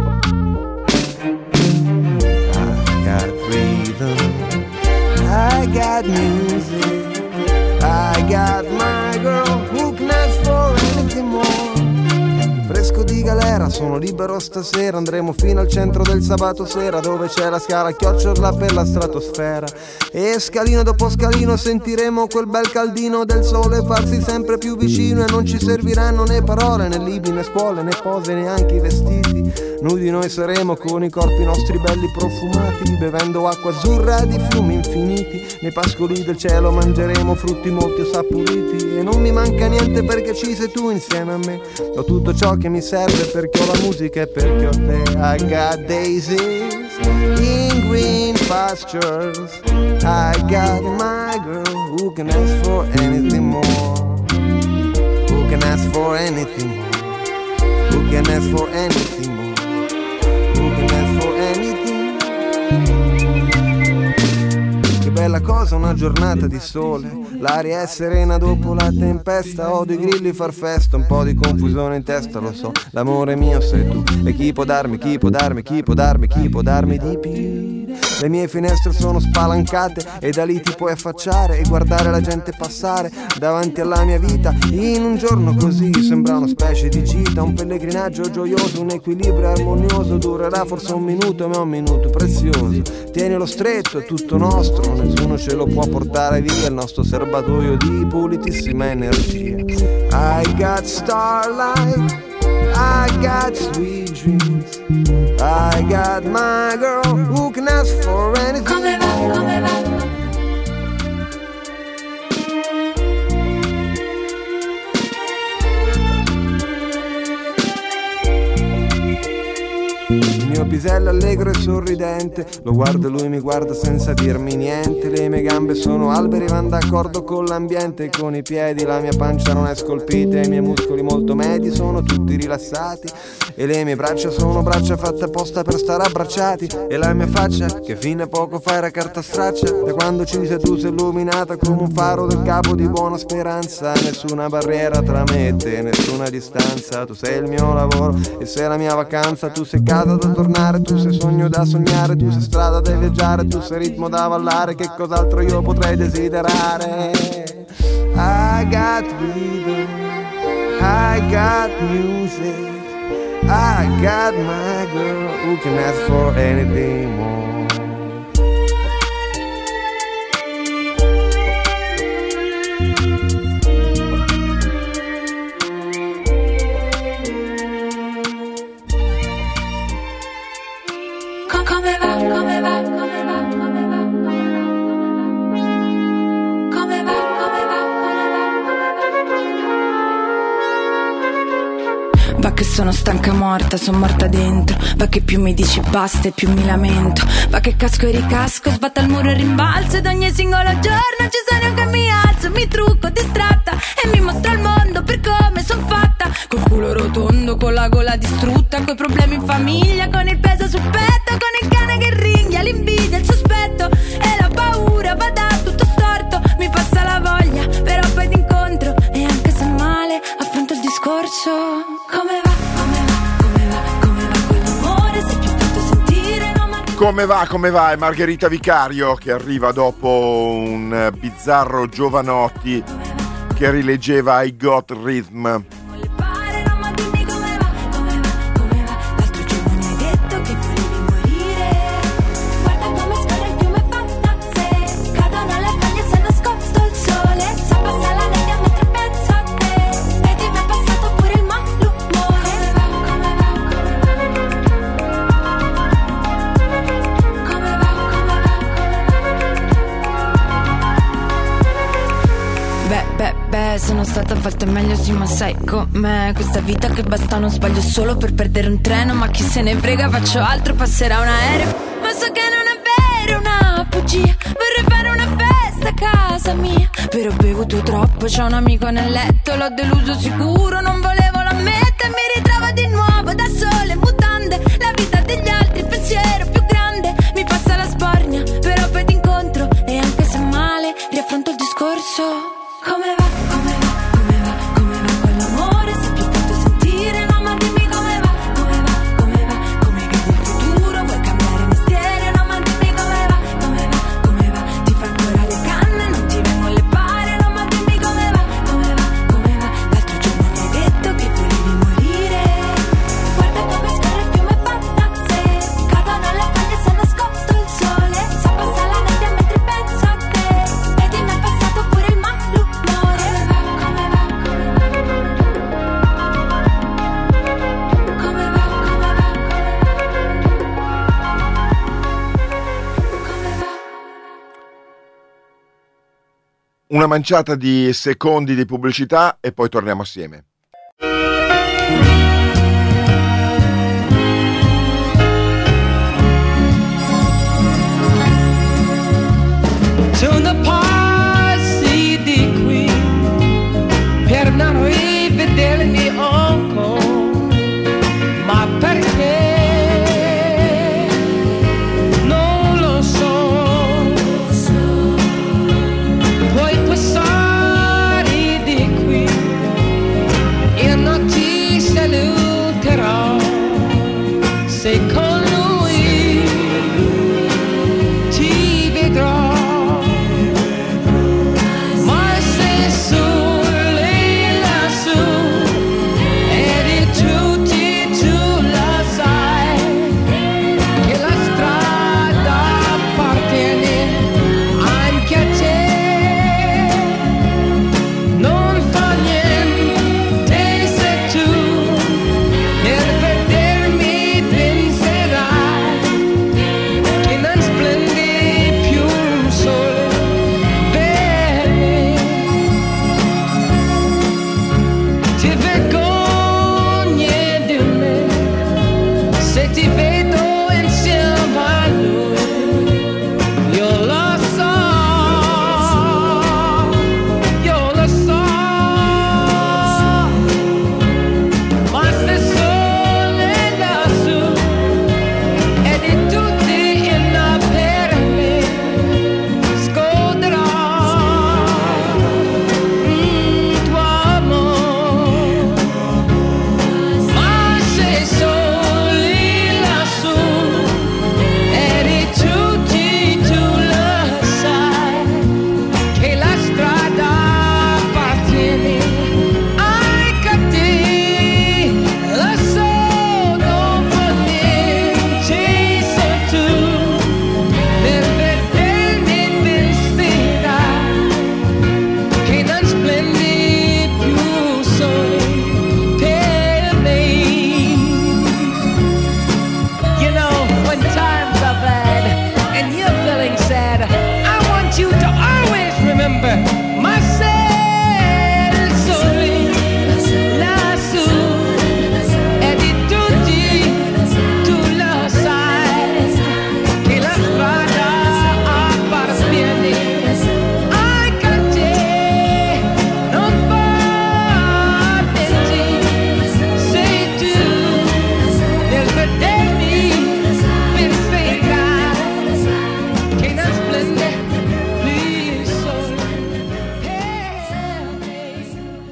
I got freedom, I got music, I got my girl who can ask for anything more. Fresco di galera, sono libero stasera, andremo fino al centro del sabato sera, dove c'è la scala a chiocciola per la stratosfera. E scalino dopo scalino sentiremo quel bel caldino del sole farsi sempre più vicino, e non ci serviranno né parole, né libri, né spole, né pose, neanche i vestiti. Nudi noi saremo con i corpi nostri belli profumati, bevendo acqua azzurra di fiumi infiniti. Nei pascoli del cielo mangeremo frutti molti o saporiti, e non mi manca niente perché ci sei tu insieme a me. Ho tutto ciò che mi serve perché ho la musica e perché ho te. I got daisies in green pastures, I got my girl who can ask for anything more. Who can ask for anything more? Who can ask for anything more? Who can ask for anything? Che bella cosa una giornata di sole, l'aria è serena dopo la tempesta. Odio i grilli far festa, un po' di confusione in testa, lo so. L'amore mio sei tu, e chi può darmi, chi può darmi, chi può darmi, chi può darmi di più. Le mie finestre sono spalancate e da lì ti puoi affacciare e guardare la gente passare davanti alla mia vita. In un giorno così sembra una specie di gita, un pellegrinaggio gioioso, un equilibrio armonioso. Durerà forse un minuto, ma è un minuto prezioso. Tienilo stretto, è tutto nostro, nessuno ce lo può portare via, il nostro serbatoio di pulitissima energia. I got starlight, I got sweet dreams, I got my girl who can ask for anything. Come va, come va. Il mio sua pisella allegro e sorridente. Lo guardo e lui mi guarda senza dirmi niente. Le mie gambe sono alberi, van d'accordo con l'ambiente. Con i piedi la mia pancia non è scolpita, i miei muscoli molto medi sono tutti rilassati. E le mie braccia sono braccia fatte apposta per stare abbracciati. E la mia faccia, che fino a poco fa era carta straccia, da quando ci sei tu sei illuminata come un faro del capo di Buona Speranza. Nessuna barriera tra me e te, nessuna distanza. Tu sei il mio lavoro e sei la mia vacanza. Tu sei casa da tornare, tu sei sogno da sognare. Tu sei strada da viaggiare, tu sei ritmo da ballare. Che cos'altro io potrei desiderare? I got rhythm, I got music, I got my girl. Who can ask for anything more? Come va, come va, come va, come va, come va, come va, come va, come va. Va che sono stanca morta, sono morta dentro. Va che più mi dici basta e più mi lamento. Va che casco e ricasco, sbatta il muro e rimbalzo. Ed ogni singolo giorno ci sono io che mi alzo, mi trucco distratta e mi mostro al mondo per come son fatta. Col culo rotondo, con la gola distrutta, coi problemi in famiglia, con il peso sul petto, con il cane che ringhia, l'invidia, il sospetto e la paura va da tutto storto. Mi passa la voglia, però poi t'incontro e anche se male affronto il discorso. Come va, come va, come va, come va quell'amore, se più fatto sentire non ma... Come va, come va? È Margherita Vicario che arriva dopo un bizzarro Giovanotti che rileggeva I Got Rhythm. Sono stata a volte meglio sì, ma sai com'è questa vita che basta uno sbaglio solo per perdere un treno. Ma chi se ne frega, faccio altro, passerà un aereo. Ma so che non è vero, una bugia. Vorrei fare una festa a casa mia, però ho bevuto troppo, c'ho un amico nel letto. L'ho deluso sicuro, non volevo l'ammettere. Mi ritrovo di nuovo da sola in mutande. La vita degli altri, il pensiero più grande. Mi passa la sbornia, però poi t'incontro e anche se male riaffronto il discorso. Come va? Come va? Come va? Come va quell'amore? Se più fatto sentire, no ma dimmi come va? Come va? Come va? Come vedi il futuro? Vuoi cambiare mestiere? No ma dimmi come va? Come va? Come va? Ti fa ancora le canne? Non ti vengo alle pare? No ma dimmi come va? Come va? Come va? L'altro giorno mi hai detto che volevi morire. Guarda come scorre il fiume Patazze, cadono le foglie se è nascosto il sole. Sa passa la notte mentre penso a te. Vedi mi è passato pure il male. Una manciata di secondi di pubblicità e poi torniamo assieme. Sono passi di qui per non rivedermi ancora, ma perché non lo so. Puoi passare di qui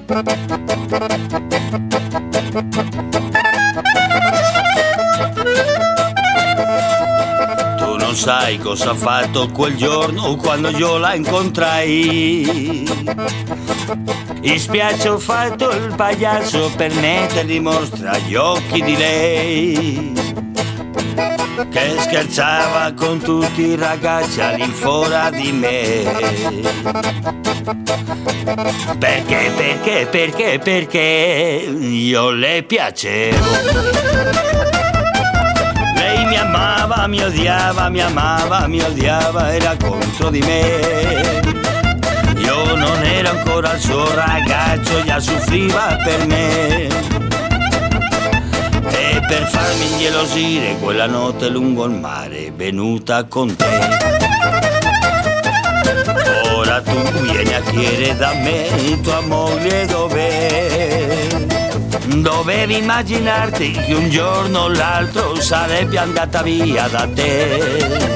Tu non sai cosa ha fatto quel giorno quando io la incontrai. In spiaggia ho fatto il pagliaccio per mettere in mostra gli occhi di lei, che scherzava con tutti i ragazzi all'infuori di me. Perché, perché, perché, perché io le piacevo. Lei mi amava, mi odiava, mi amava, mi odiava, era contro di me. Io non ero ancora il suo ragazzo, già soffriva per me. E per farmi ingelosire quella notte lungo il mare è venuta con te. Ora tu vieni a chiedere da me tua moglie dov'è. Dovevi immaginarti che un giorno o l'altro sarebbe andata via da te.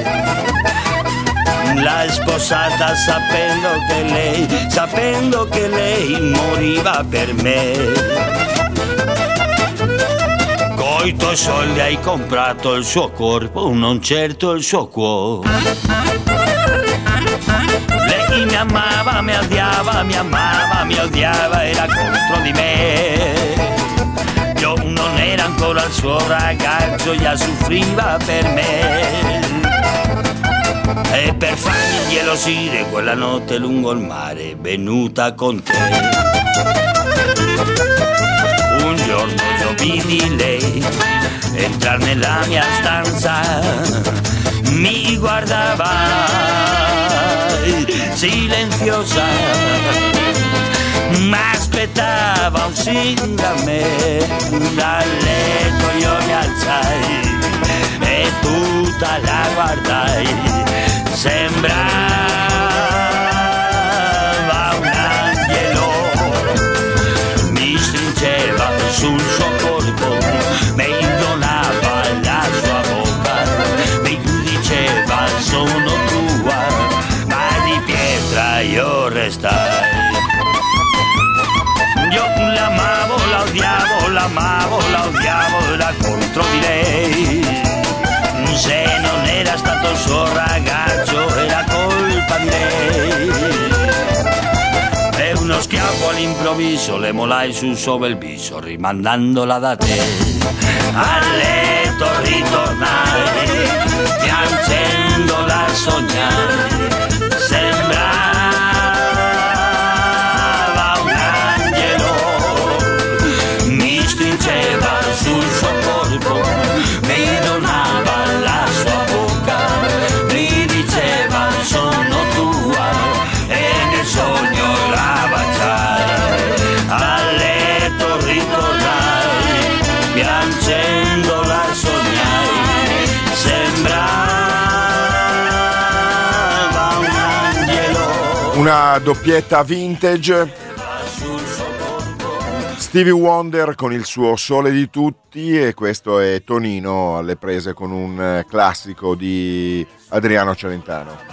L'hai sposata sapendo che lei, sapendo che lei moriva per me. Coi tuoi soldi hai comprato il suo corpo, non certo il suo cuore. Lei mi amava, mi odiava, mi amava, mi odiava, era contro di me. Io non era ancora il suo ragazzo, già soffriva per me. E per farmi ingelosire quella notte lungo il mare è venuta con te. Un giorno io vidi lei entrare nella mia stanza, mi guardava silenziosa, ma aspettava un sì da me. Dal letto io mi alzai e tutta la guardai. Sembrava un angelo, mi stringeva sul suo corpo, mi donava la sua bocca, mi diceva sono tua, ma di pietra io restai. Io l'amavo, la odiavo, l'amavo, la odiavo, era contro di lei. Se non era stato il suo ragazzo era colpa di lei. E uno schiaffo all'improvviso le molai sul suo bel viso, rimandandola da te. A letto ritornai, piangendola sognai. Sembrava un angelo, mi stringeva sul suo corpo, mi donava la sua bocca, mi diceva sono tua, e nel sogno la baciai. A letto ritornai, piangendo la sognai. Sembrava un angelo. Una doppietta vintage. Stevie Wonder con il suo Sole di tutti, e questo è Tonino alle prese con un classico di Adriano Celentano.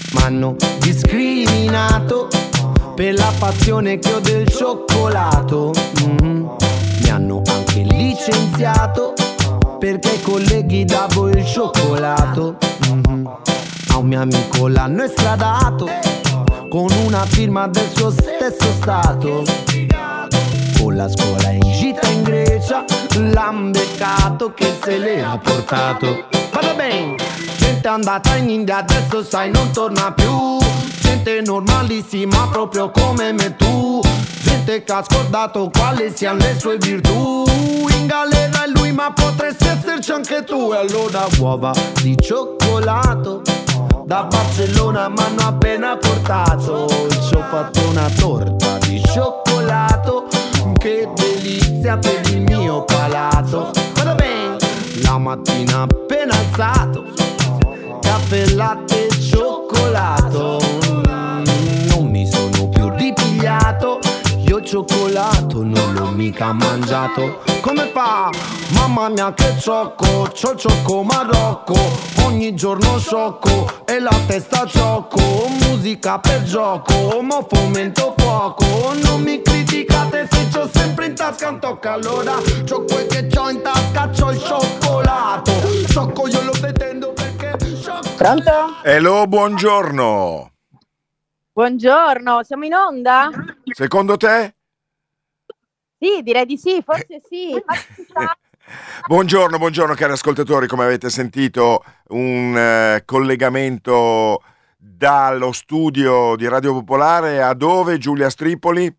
m'hanno discriminato per la passione che ho del cioccolato. Mm. Mi hanno anche licenziato perché ai colleghi davo il cioccolato. Mm. A un mio amico l'hanno estradato con una firma del suo stesso stato. Con la scuola in gita in Grecia l'han beccato che se l'era portato. Vada bene, gente andata in India adesso sai non torna più. Gente normalissima proprio come me tu. Gente che ha scordato quali siano le sue virtù. In galera è lui ma potresti esserci anche tu. E allora uova di cioccolato da Barcellona m'hanno appena portato. Ci ho fatto una torta di cioccolato. Che delizia per il mio palato. Vada bene, la mattina appena alzato, caffè, latte e cioccolato. Non mi sono più ripigliato. Io cioccolato non l'ho mica mangiato. Come fa? Mamma mia che ciocco, c'ho il ciocco marocco. Ogni giorno sciocco e la testa ciocco. Musica per gioco, mo fomento fuoco. Non mi criticate se c'ho sempre in tasca un tocco. Allora c'ho quel che c'ho in tasca, c'ho il cioccolato. Ciocco io lo pretendo perché ciocco. Pronto? Hello, buongiorno. Buongiorno, siamo in onda? Secondo te? Sì, direi di sì, forse sì. Buongiorno, buongiorno cari ascoltatori, come avete sentito un eh, collegamento dallo studio di Radio Popolare a dove, Giulia Stripoli?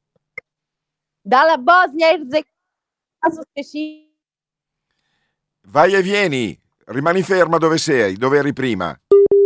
Dalla Bosnia Erzegovina. Vai e vieni, rimani ferma dove sei, dove eri prima.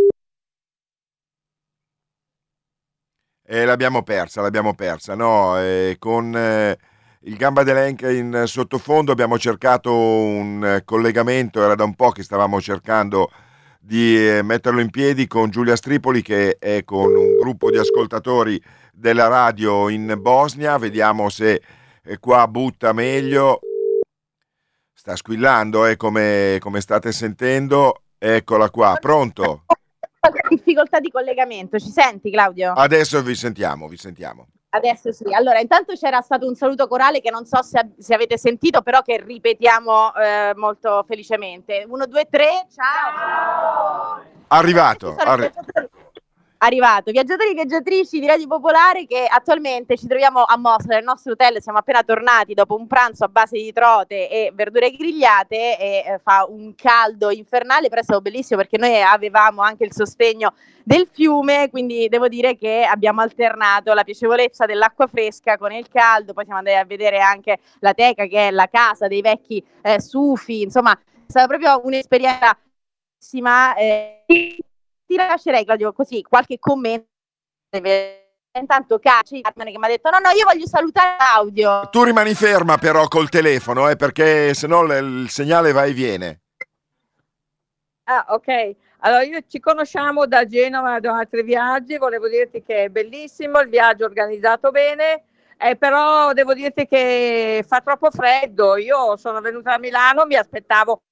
E l'abbiamo persa, l'abbiamo persa, no? E con eh, il Gamba dell'Enca in sottofondo abbiamo cercato un eh, collegamento, era da un po' che stavamo cercando di eh, metterlo in piedi con Giulia Stripoli che è con un gruppo di ascoltatori della radio in Bosnia, vediamo se eh, qua butta meglio, sta squillando eh, come, come state sentendo, eccola qua, pronto? Difficoltà di collegamento, ci senti Claudio? Adesso vi sentiamo, vi sentiamo. Adesso sì, allora intanto c'era stato un saluto corale che non so se, se avete sentito, però che ripetiamo eh, molto felicemente. Uno, due, tre, ciao! Arrivato, arri- Arrivato, viaggiatori e viaggiatrici di Radio Popolare che attualmente ci troviamo a Mostra nel nostro hotel, siamo appena tornati dopo un pranzo a base di trote e verdure grigliate e eh, fa un caldo infernale, però è stato bellissimo perché noi avevamo anche il sostegno del fiume, quindi devo dire che abbiamo alternato la piacevolezza dell'acqua fresca con il caldo, poi siamo andati a vedere anche la teca che è la casa dei vecchi eh, sufi, insomma è stata proprio un'esperienza bellissima. Eh, Ti lascerei Claudio così qualche commento. Intanto Caci che mi ha detto no no io voglio salutare Claudio. Tu rimani ferma però col telefono eh, perché sennò l- il segnale va e viene. Ah ok, allora io ci conosciamo da Genova da altri viaggi, volevo dirti che è bellissimo il viaggio organizzato bene, eh, però devo dirti che fa troppo freddo, io sono venuta a Milano, mi aspettavo.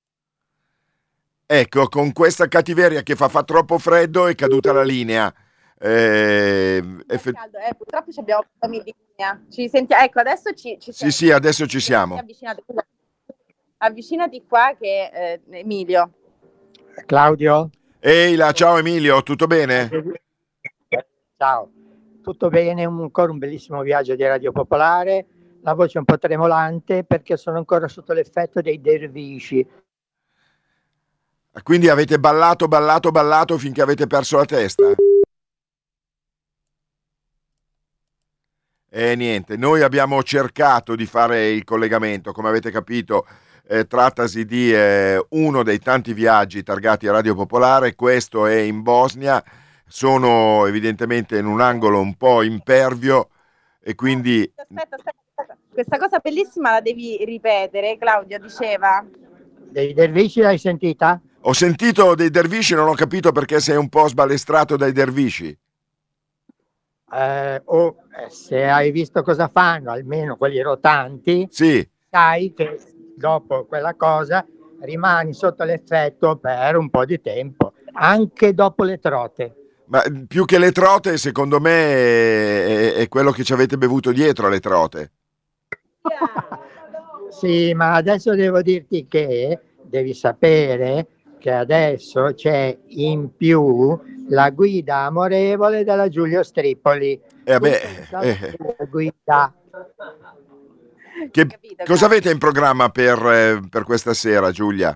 Ecco, con questa cattiveria che fa, fa troppo freddo è caduta la linea. Eh, effe- caldo, eh, purtroppo ci abbiamo in linea. Ci sentiamo, ecco, adesso ci, ci Sì, sì, adesso ci siamo. Avvicinati, avvicinati qua che eh, Emilio. Claudio? Ehi là, ciao Emilio, tutto bene? Ciao, tutto bene, un, ancora un bellissimo viaggio di Radio Popolare, la voce è un po' tremolante perché sono ancora sotto l'effetto dei dervisci. Quindi avete ballato, ballato, ballato finché avete perso la testa? E niente, noi abbiamo cercato di fare il collegamento, come avete capito eh, trattasi di eh, uno dei tanti viaggi targati a Radio Popolare, questo è in Bosnia, sono evidentemente in un angolo un po' impervio e quindi... Aspetta, aspetta, aspetta. Questa cosa bellissima la devi ripetere, Claudio diceva. Dei dervisci l'hai sentita? Ho sentito dei dervisci, non ho capito perché sei un po' sbalestrato dai dervisci. Eh, o eh, se hai visto cosa fanno, almeno quelli rotanti, sì. Sai che dopo quella cosa rimani sotto l'effetto per un po' di tempo, anche dopo le trote. Ma più che le trote, secondo me è, è quello che ci avete bevuto dietro alle trote. Sì, ma adesso devo dirti che devi sapere che adesso c'è in più la guida amorevole della Giulio Strippoli. Eh, vabbè, eh. La guida. Che, cosa avete in programma per, eh, per questa sera, Giulia?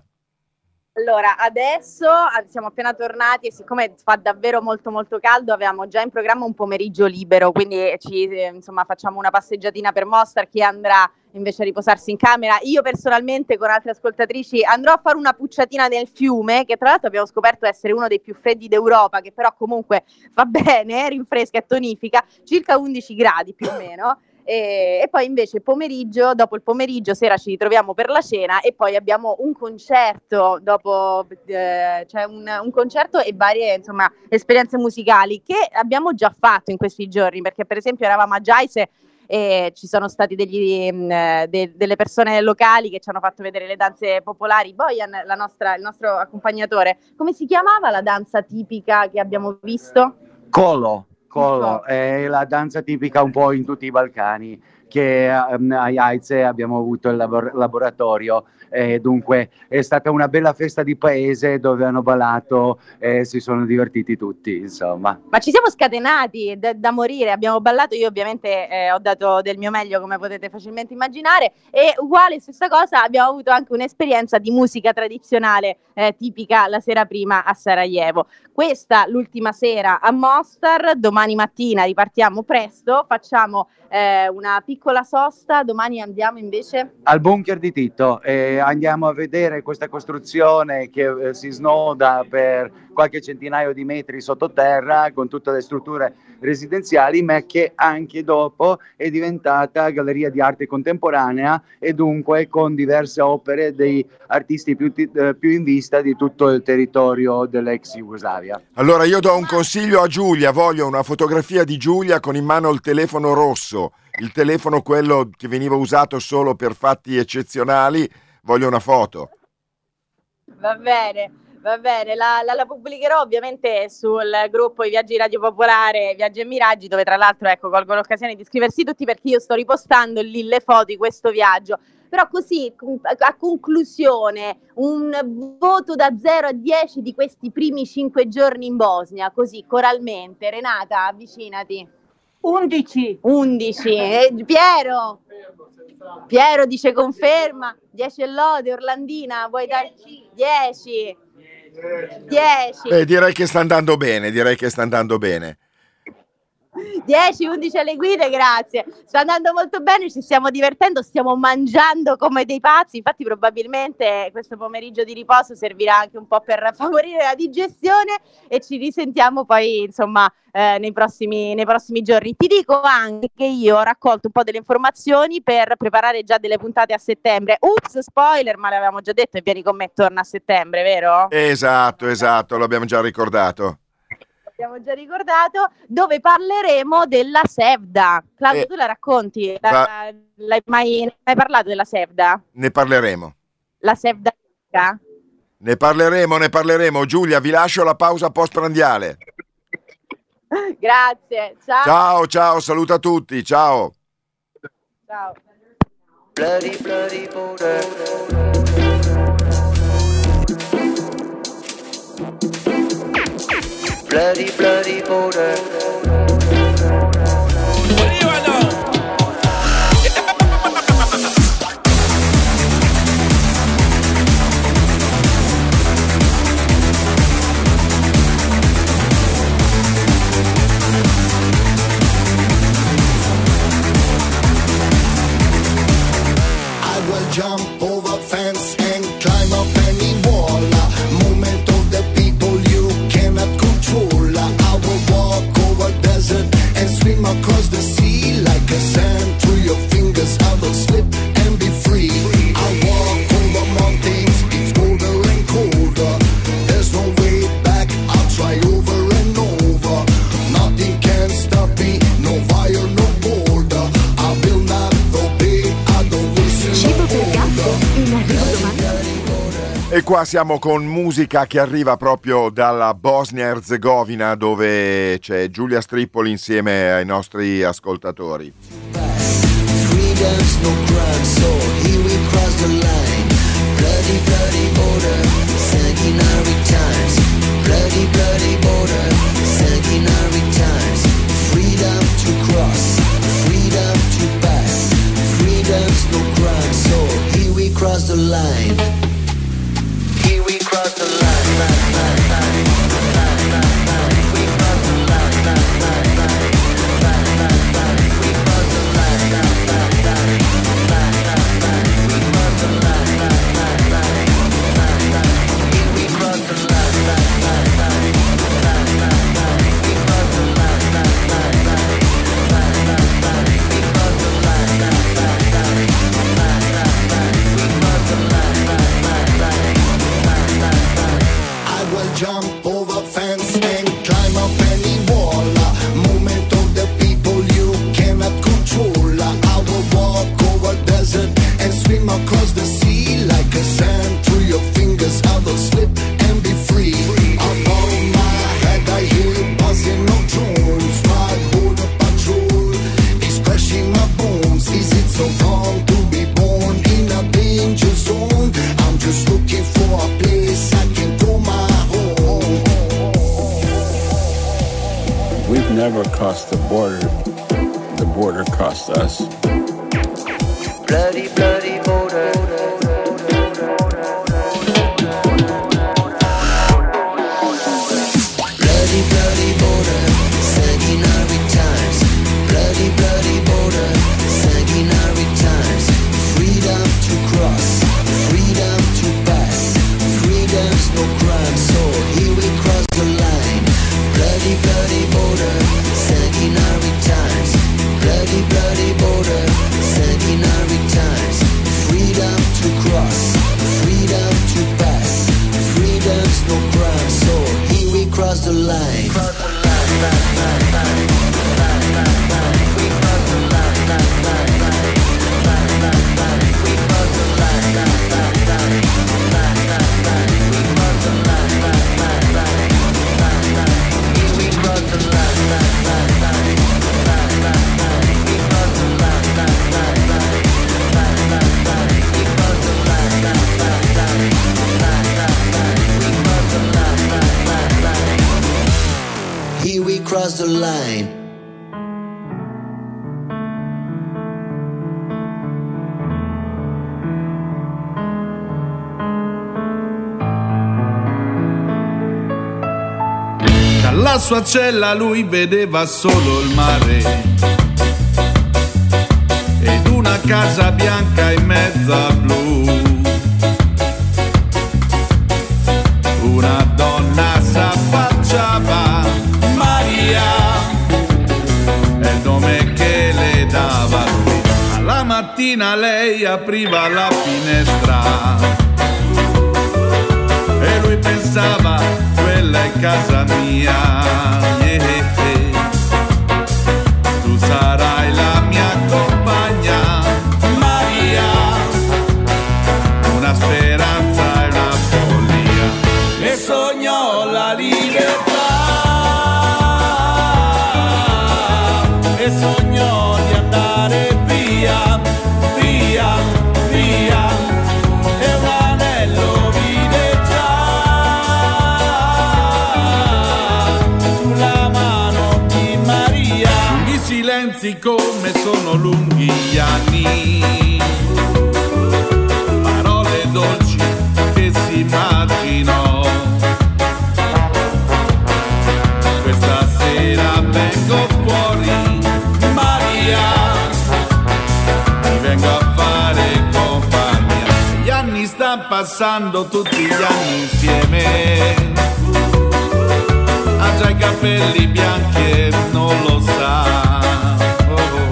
Allora, adesso siamo appena tornati e siccome fa davvero molto molto caldo avevamo già in programma un pomeriggio libero, quindi ci, eh, insomma, facciamo una passeggiatina per Mostar, chi andrà invece a riposarsi in camera. Io personalmente con altre ascoltatrici andrò a fare una pucciatina nel fiume, che tra l'altro abbiamo scoperto essere uno dei più freddi d'Europa, che però comunque va bene, rinfresca e tonifica, circa undici gradi più o meno. E, e poi invece pomeriggio, dopo il pomeriggio, sera ci ritroviamo per la cena e poi abbiamo un concerto dopo, eh, cioè un, un concerto e varie insomma esperienze musicali che abbiamo già fatto in questi giorni, perché per esempio eravamo a Giaise e ci sono stati degli, mh, de, delle persone locali che ci hanno fatto vedere le danze popolari. Bojan, la nostra, il nostro accompagnatore, come si chiamava la danza tipica che abbiamo visto? Colo. Colo, è la danza tipica un po' in tutti i Balcani, che um, a Jajce abbiamo avuto il labor- laboratorio e dunque è stata una bella festa di paese dove hanno ballato e si sono divertiti tutti, insomma. Ma ci siamo scatenati da, da morire, abbiamo ballato, io ovviamente eh, ho dato del mio meglio come potete facilmente immaginare e uguale stessa cosa abbiamo avuto anche un'esperienza di musica tradizionale eh, tipica la sera prima a Sarajevo. Questa l'ultima sera a Mostar, domani mattina ripartiamo presto, facciamo eh, una piccola sosta, domani andiamo invece al bunker di Tito e andiamo a vedere questa costruzione che eh, si snoda per qualche centinaio di metri sottoterra con tutte le strutture residenziali, ma che anche dopo è diventata galleria di arte contemporanea e dunque con diverse opere dei artisti più, eh, più in vista di tutto il territorio dell'ex Jugoslavia. Allora io do un consiglio a Giulia, voglio una fotografia di Giulia con in mano il telefono rosso, il telefono quello che veniva usato solo per fatti eccezionali, voglio una foto. Va bene, va bene, la, la, la pubblicherò ovviamente sul gruppo I Viaggi Radio Popolare, Viaggi e Miraggi, dove tra l'altro ecco colgo l'occasione di iscriversi tutti perché io sto ripostando lì le foto di questo viaggio. Però così, a conclusione, un voto da zero a dieci di questi primi cinque giorni in Bosnia, così coralmente. Renata, avvicinati. undici. undici. E Piero? Piero dice conferma. dieci e lode. Orlandina, vuoi dare? dieci. dieci. Beh, direi che sta andando bene, direi che sta andando bene. dieci, undici alle guide, grazie. Sta andando molto bene, ci stiamo divertendo, stiamo mangiando come dei pazzi. Infatti probabilmente questo pomeriggio di riposo servirà anche un po' per favorire la digestione e ci risentiamo poi insomma eh, nei prossimi, nei prossimi giorni. Ti dico anche che io ho raccolto un po' delle informazioni per preparare già delle puntate a settembre. Ups, spoiler, ma l'avevamo già detto e Vieni con me torna a settembre, vero? Esatto, esatto, l'abbiamo già ricordato. Abbiamo già ricordato, dove parleremo della Sevda. Claudio, eh, tu la racconti? La, va... l'hai mai, mai parlato della Sevda? Ne parleremo. La Sevda? Ne parleremo, ne parleremo. Giulia, vi lascio la pausa postprandiale. Grazie, ciao. Ciao, ciao, saluta tutti, ciao. Ciao. Bloody, bloody border. Bloody, bloody border. What do you know? I will jump over fence and climb up any wall. Movement of the people you cannot control. I will walk over Anche qua siamo con musica che arriva proprio dalla Bosnia Erzegovina, dove c'è Giulia Strippoli insieme ai nostri ascoltatori. Freedom's no crime, so here we cross the line. Bloody, bloody border, sanguinary times. Bloody, bloody border, sanguinary times. Freedom to cross, freedom to pass. Freedom's no crime, so here we cross the line. Here we cross the line, line, line, line, line, line, line. We cross the line, line, line, line, line, line, line. We cross the line, line, line, line, line, line, line. We cross the line, line, line, line, line, line. Here we cross the line, line, line, line, line, line, line. We cross the line, line, line, line, line, line, line. We cross the line, line, line, line, line, line, line. We cross the line, line, line, line. I will jump over fence and climb up any wall. Movement of the people you cannot control. I will walk over desert and swim across the sea like a sand through your fingers. I will slip and be free. Above my head I hear buzzing of drones. My border patrol is crashing my bones. Is it so wrong to be born in a danger zone? I'm just looking for a place I can call my home. We've never crossed the border. The border crossed us. Bloody, bloody border. Bloody, bloody border, sanguinary times. Bloody, bloody border, sanguinary times. Freedom to cross, freedom to pass. Freedom's no crime, so here we cross the line. Bloody, bloody border, sanguinary times. Bloody, bloody border, sanguinary times. Freedom to cross, freedom to pass. Freedom's no crime, so here we cross the line. Cross the line, line, line, line, line, line, line. We cross the line, line, line, line, line, line, line. We cross the line, line, line, line, line, line, line. We cross the line, line, line, line, line, line. Here we cross the line, line, line, line, line, line, line. We cross the line, line, line, line, line, line, line. We cross the line, line, line, line, line, line, line. We cross the line, line, line, line. Here we cross the line. Dalla sua cella lui vedeva solo il mare ed una casa bianca in mezzo a blu. Una donna s'affacciava, Maria, è il nome che le dava lui. Alla mattina lei apriva la finestra e lui pensava, quella è casa mia, yeah. Tu sarai la mia compagna, Maria, una speranza e una follia. E sognò la libertà, e sognò di andare via, via, via, e un anello vide già sulla mano di Maria. Lunghi silenzi come sono lunghi gli anni, parole dolci che si immaginò. Questa sera vengo fuori, Maria, ti vengo a fare compagnia. Gli anni stanno passando, tutti gli anni insieme. Ha già i capelli bianchi e non lo sa. Oh, oh.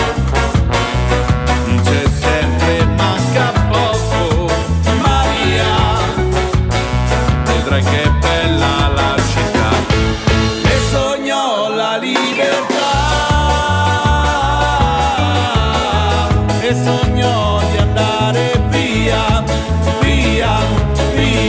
Dice sempre manca poco, Maria, vedrai che bella la città. E sognò la libertà, e sognò di andare via, via, via.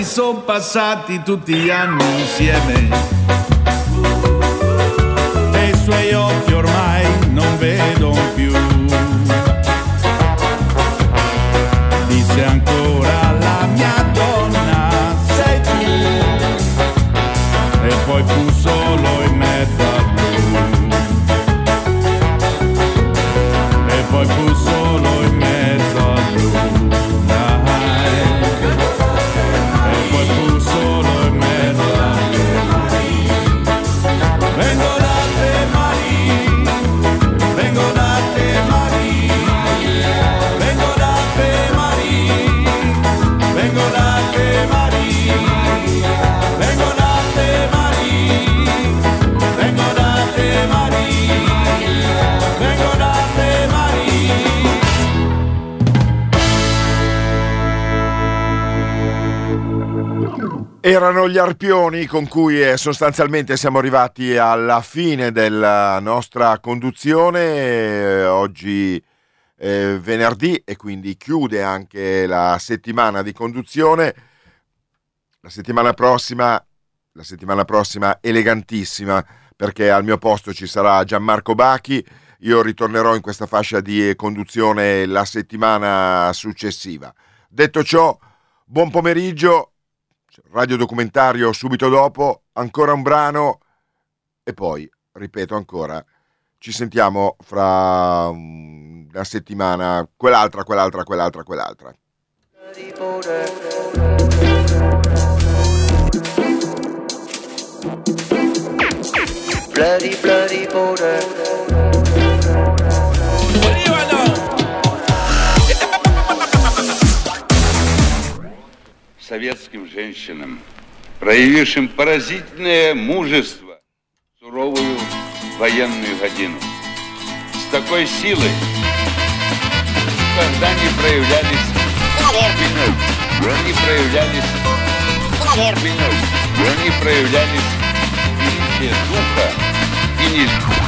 mi sono passati tutti gli anni insieme e i suoi occhi ormai non vedo più. Disse ancora la mia donna sei tu, e poi fu solo in mezzo a blu, e poi fu solo in mezzo a blu. Erano gli Arpioni con cui eh, sostanzialmente siamo arrivati alla fine della nostra conduzione. Eh, oggi eh, venerdì, e quindi chiude anche la settimana di conduzione. La settimana prossima, la settimana prossima elegantissima, perché al mio posto ci sarà Gianmarco Bachi. Io ritornerò in questa fascia di conduzione la settimana successiva. Detto ciò, buon pomeriggio. Radiodocumentario subito dopo, ancora un brano e poi, ripeto ancora, ci sentiamo fra una settimana, quell'altra, quell'altra, quell'altra, quell'altra. Bloody, bloody border. Советским женщинам, проявившим поразительное мужество в суровую военную годину. С такой силой никогда не проявлялись спиной, не проявлялись спиной, не проявлялись величие духа и не...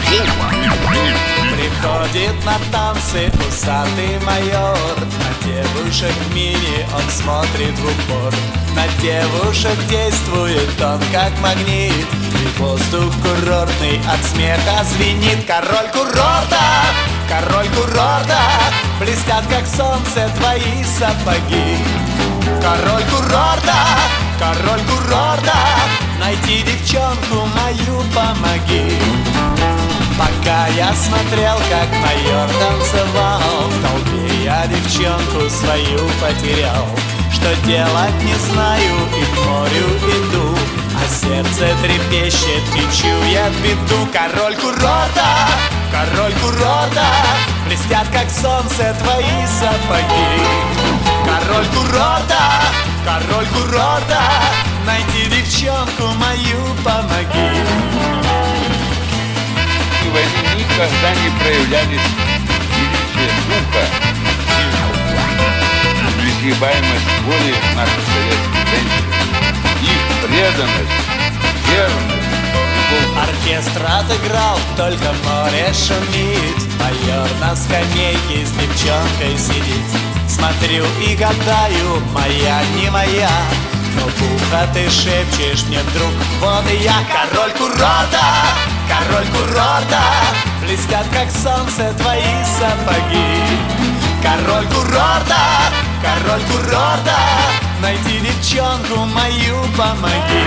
Приходит на танцы усатый майор, на девушек в мини он смотрит в упор. На девушек действует он как магнит, и воздух курортный от смеха звенит. Король курорта, король курорта, блестят как солнце твои сапоги. Король курорта, король курорта, найди девчонку мою помоги. Пока я смотрел, как майор танцевал, в толпе я девчонку свою потерял. Что делать не знаю, и к морю иду, а сердце трепещет, и чует беду. Король курорта, король курорта, блестят как солнце твои сапоги. Король курорта, король курорта, найди девчонку мою помоги. Войны никогда не проявлялись величие духа и несгибаемость воли наших советских женщин, их преданность, верность, любовь. Оркестр отыграл, только море шумит, майор на скамейке с девчонкой сидит. Смотрю и гадаю, моя не моя, но в ухо ты шепчешь мне вдруг, вот и я. Король курорта, король курорта, блестят как солнце твои сапоги. Король курорта, король курорта, найди девчонку мою помоги.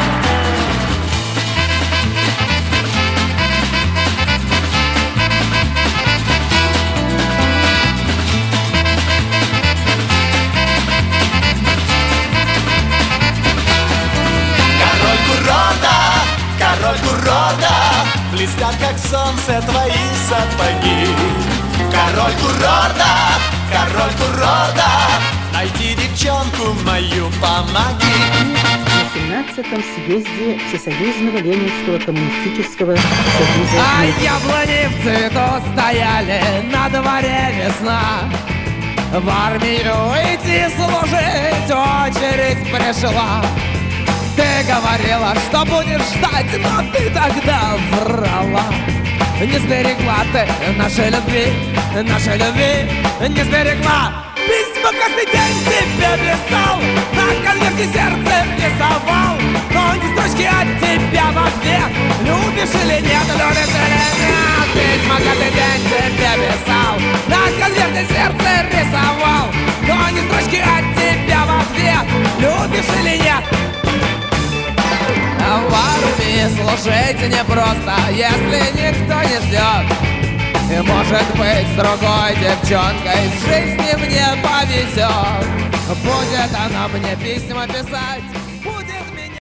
Король курорта, блестят как солнце твои сапоги. Король курорта, король курорта, найди девчонку мою помоги. На семнадцатом съезде Всесоюзного Ленинского коммунистического союза. А яблони в цвету стояли, на дворе весна. В армию идти служить очередь пришла. Ты говорила, что будешь ждать, но ты тогда врала. Не сберегла ты нашей любви, нашей любви не сберегла. Письма каждый день тебе писал, на конверте сердце рисовал, но ни строчки от тебя в ответ. Любишь или нет, любишь или нет? Письма каждый день тебе писал, на конверте сердце рисовал, но ни строчки от тебя в ответ. Любишь или нет? В армии служить непросто, если никто не ждет. И может быть с другой девчонкой в жизни мне повезет. Будет она мне письма писать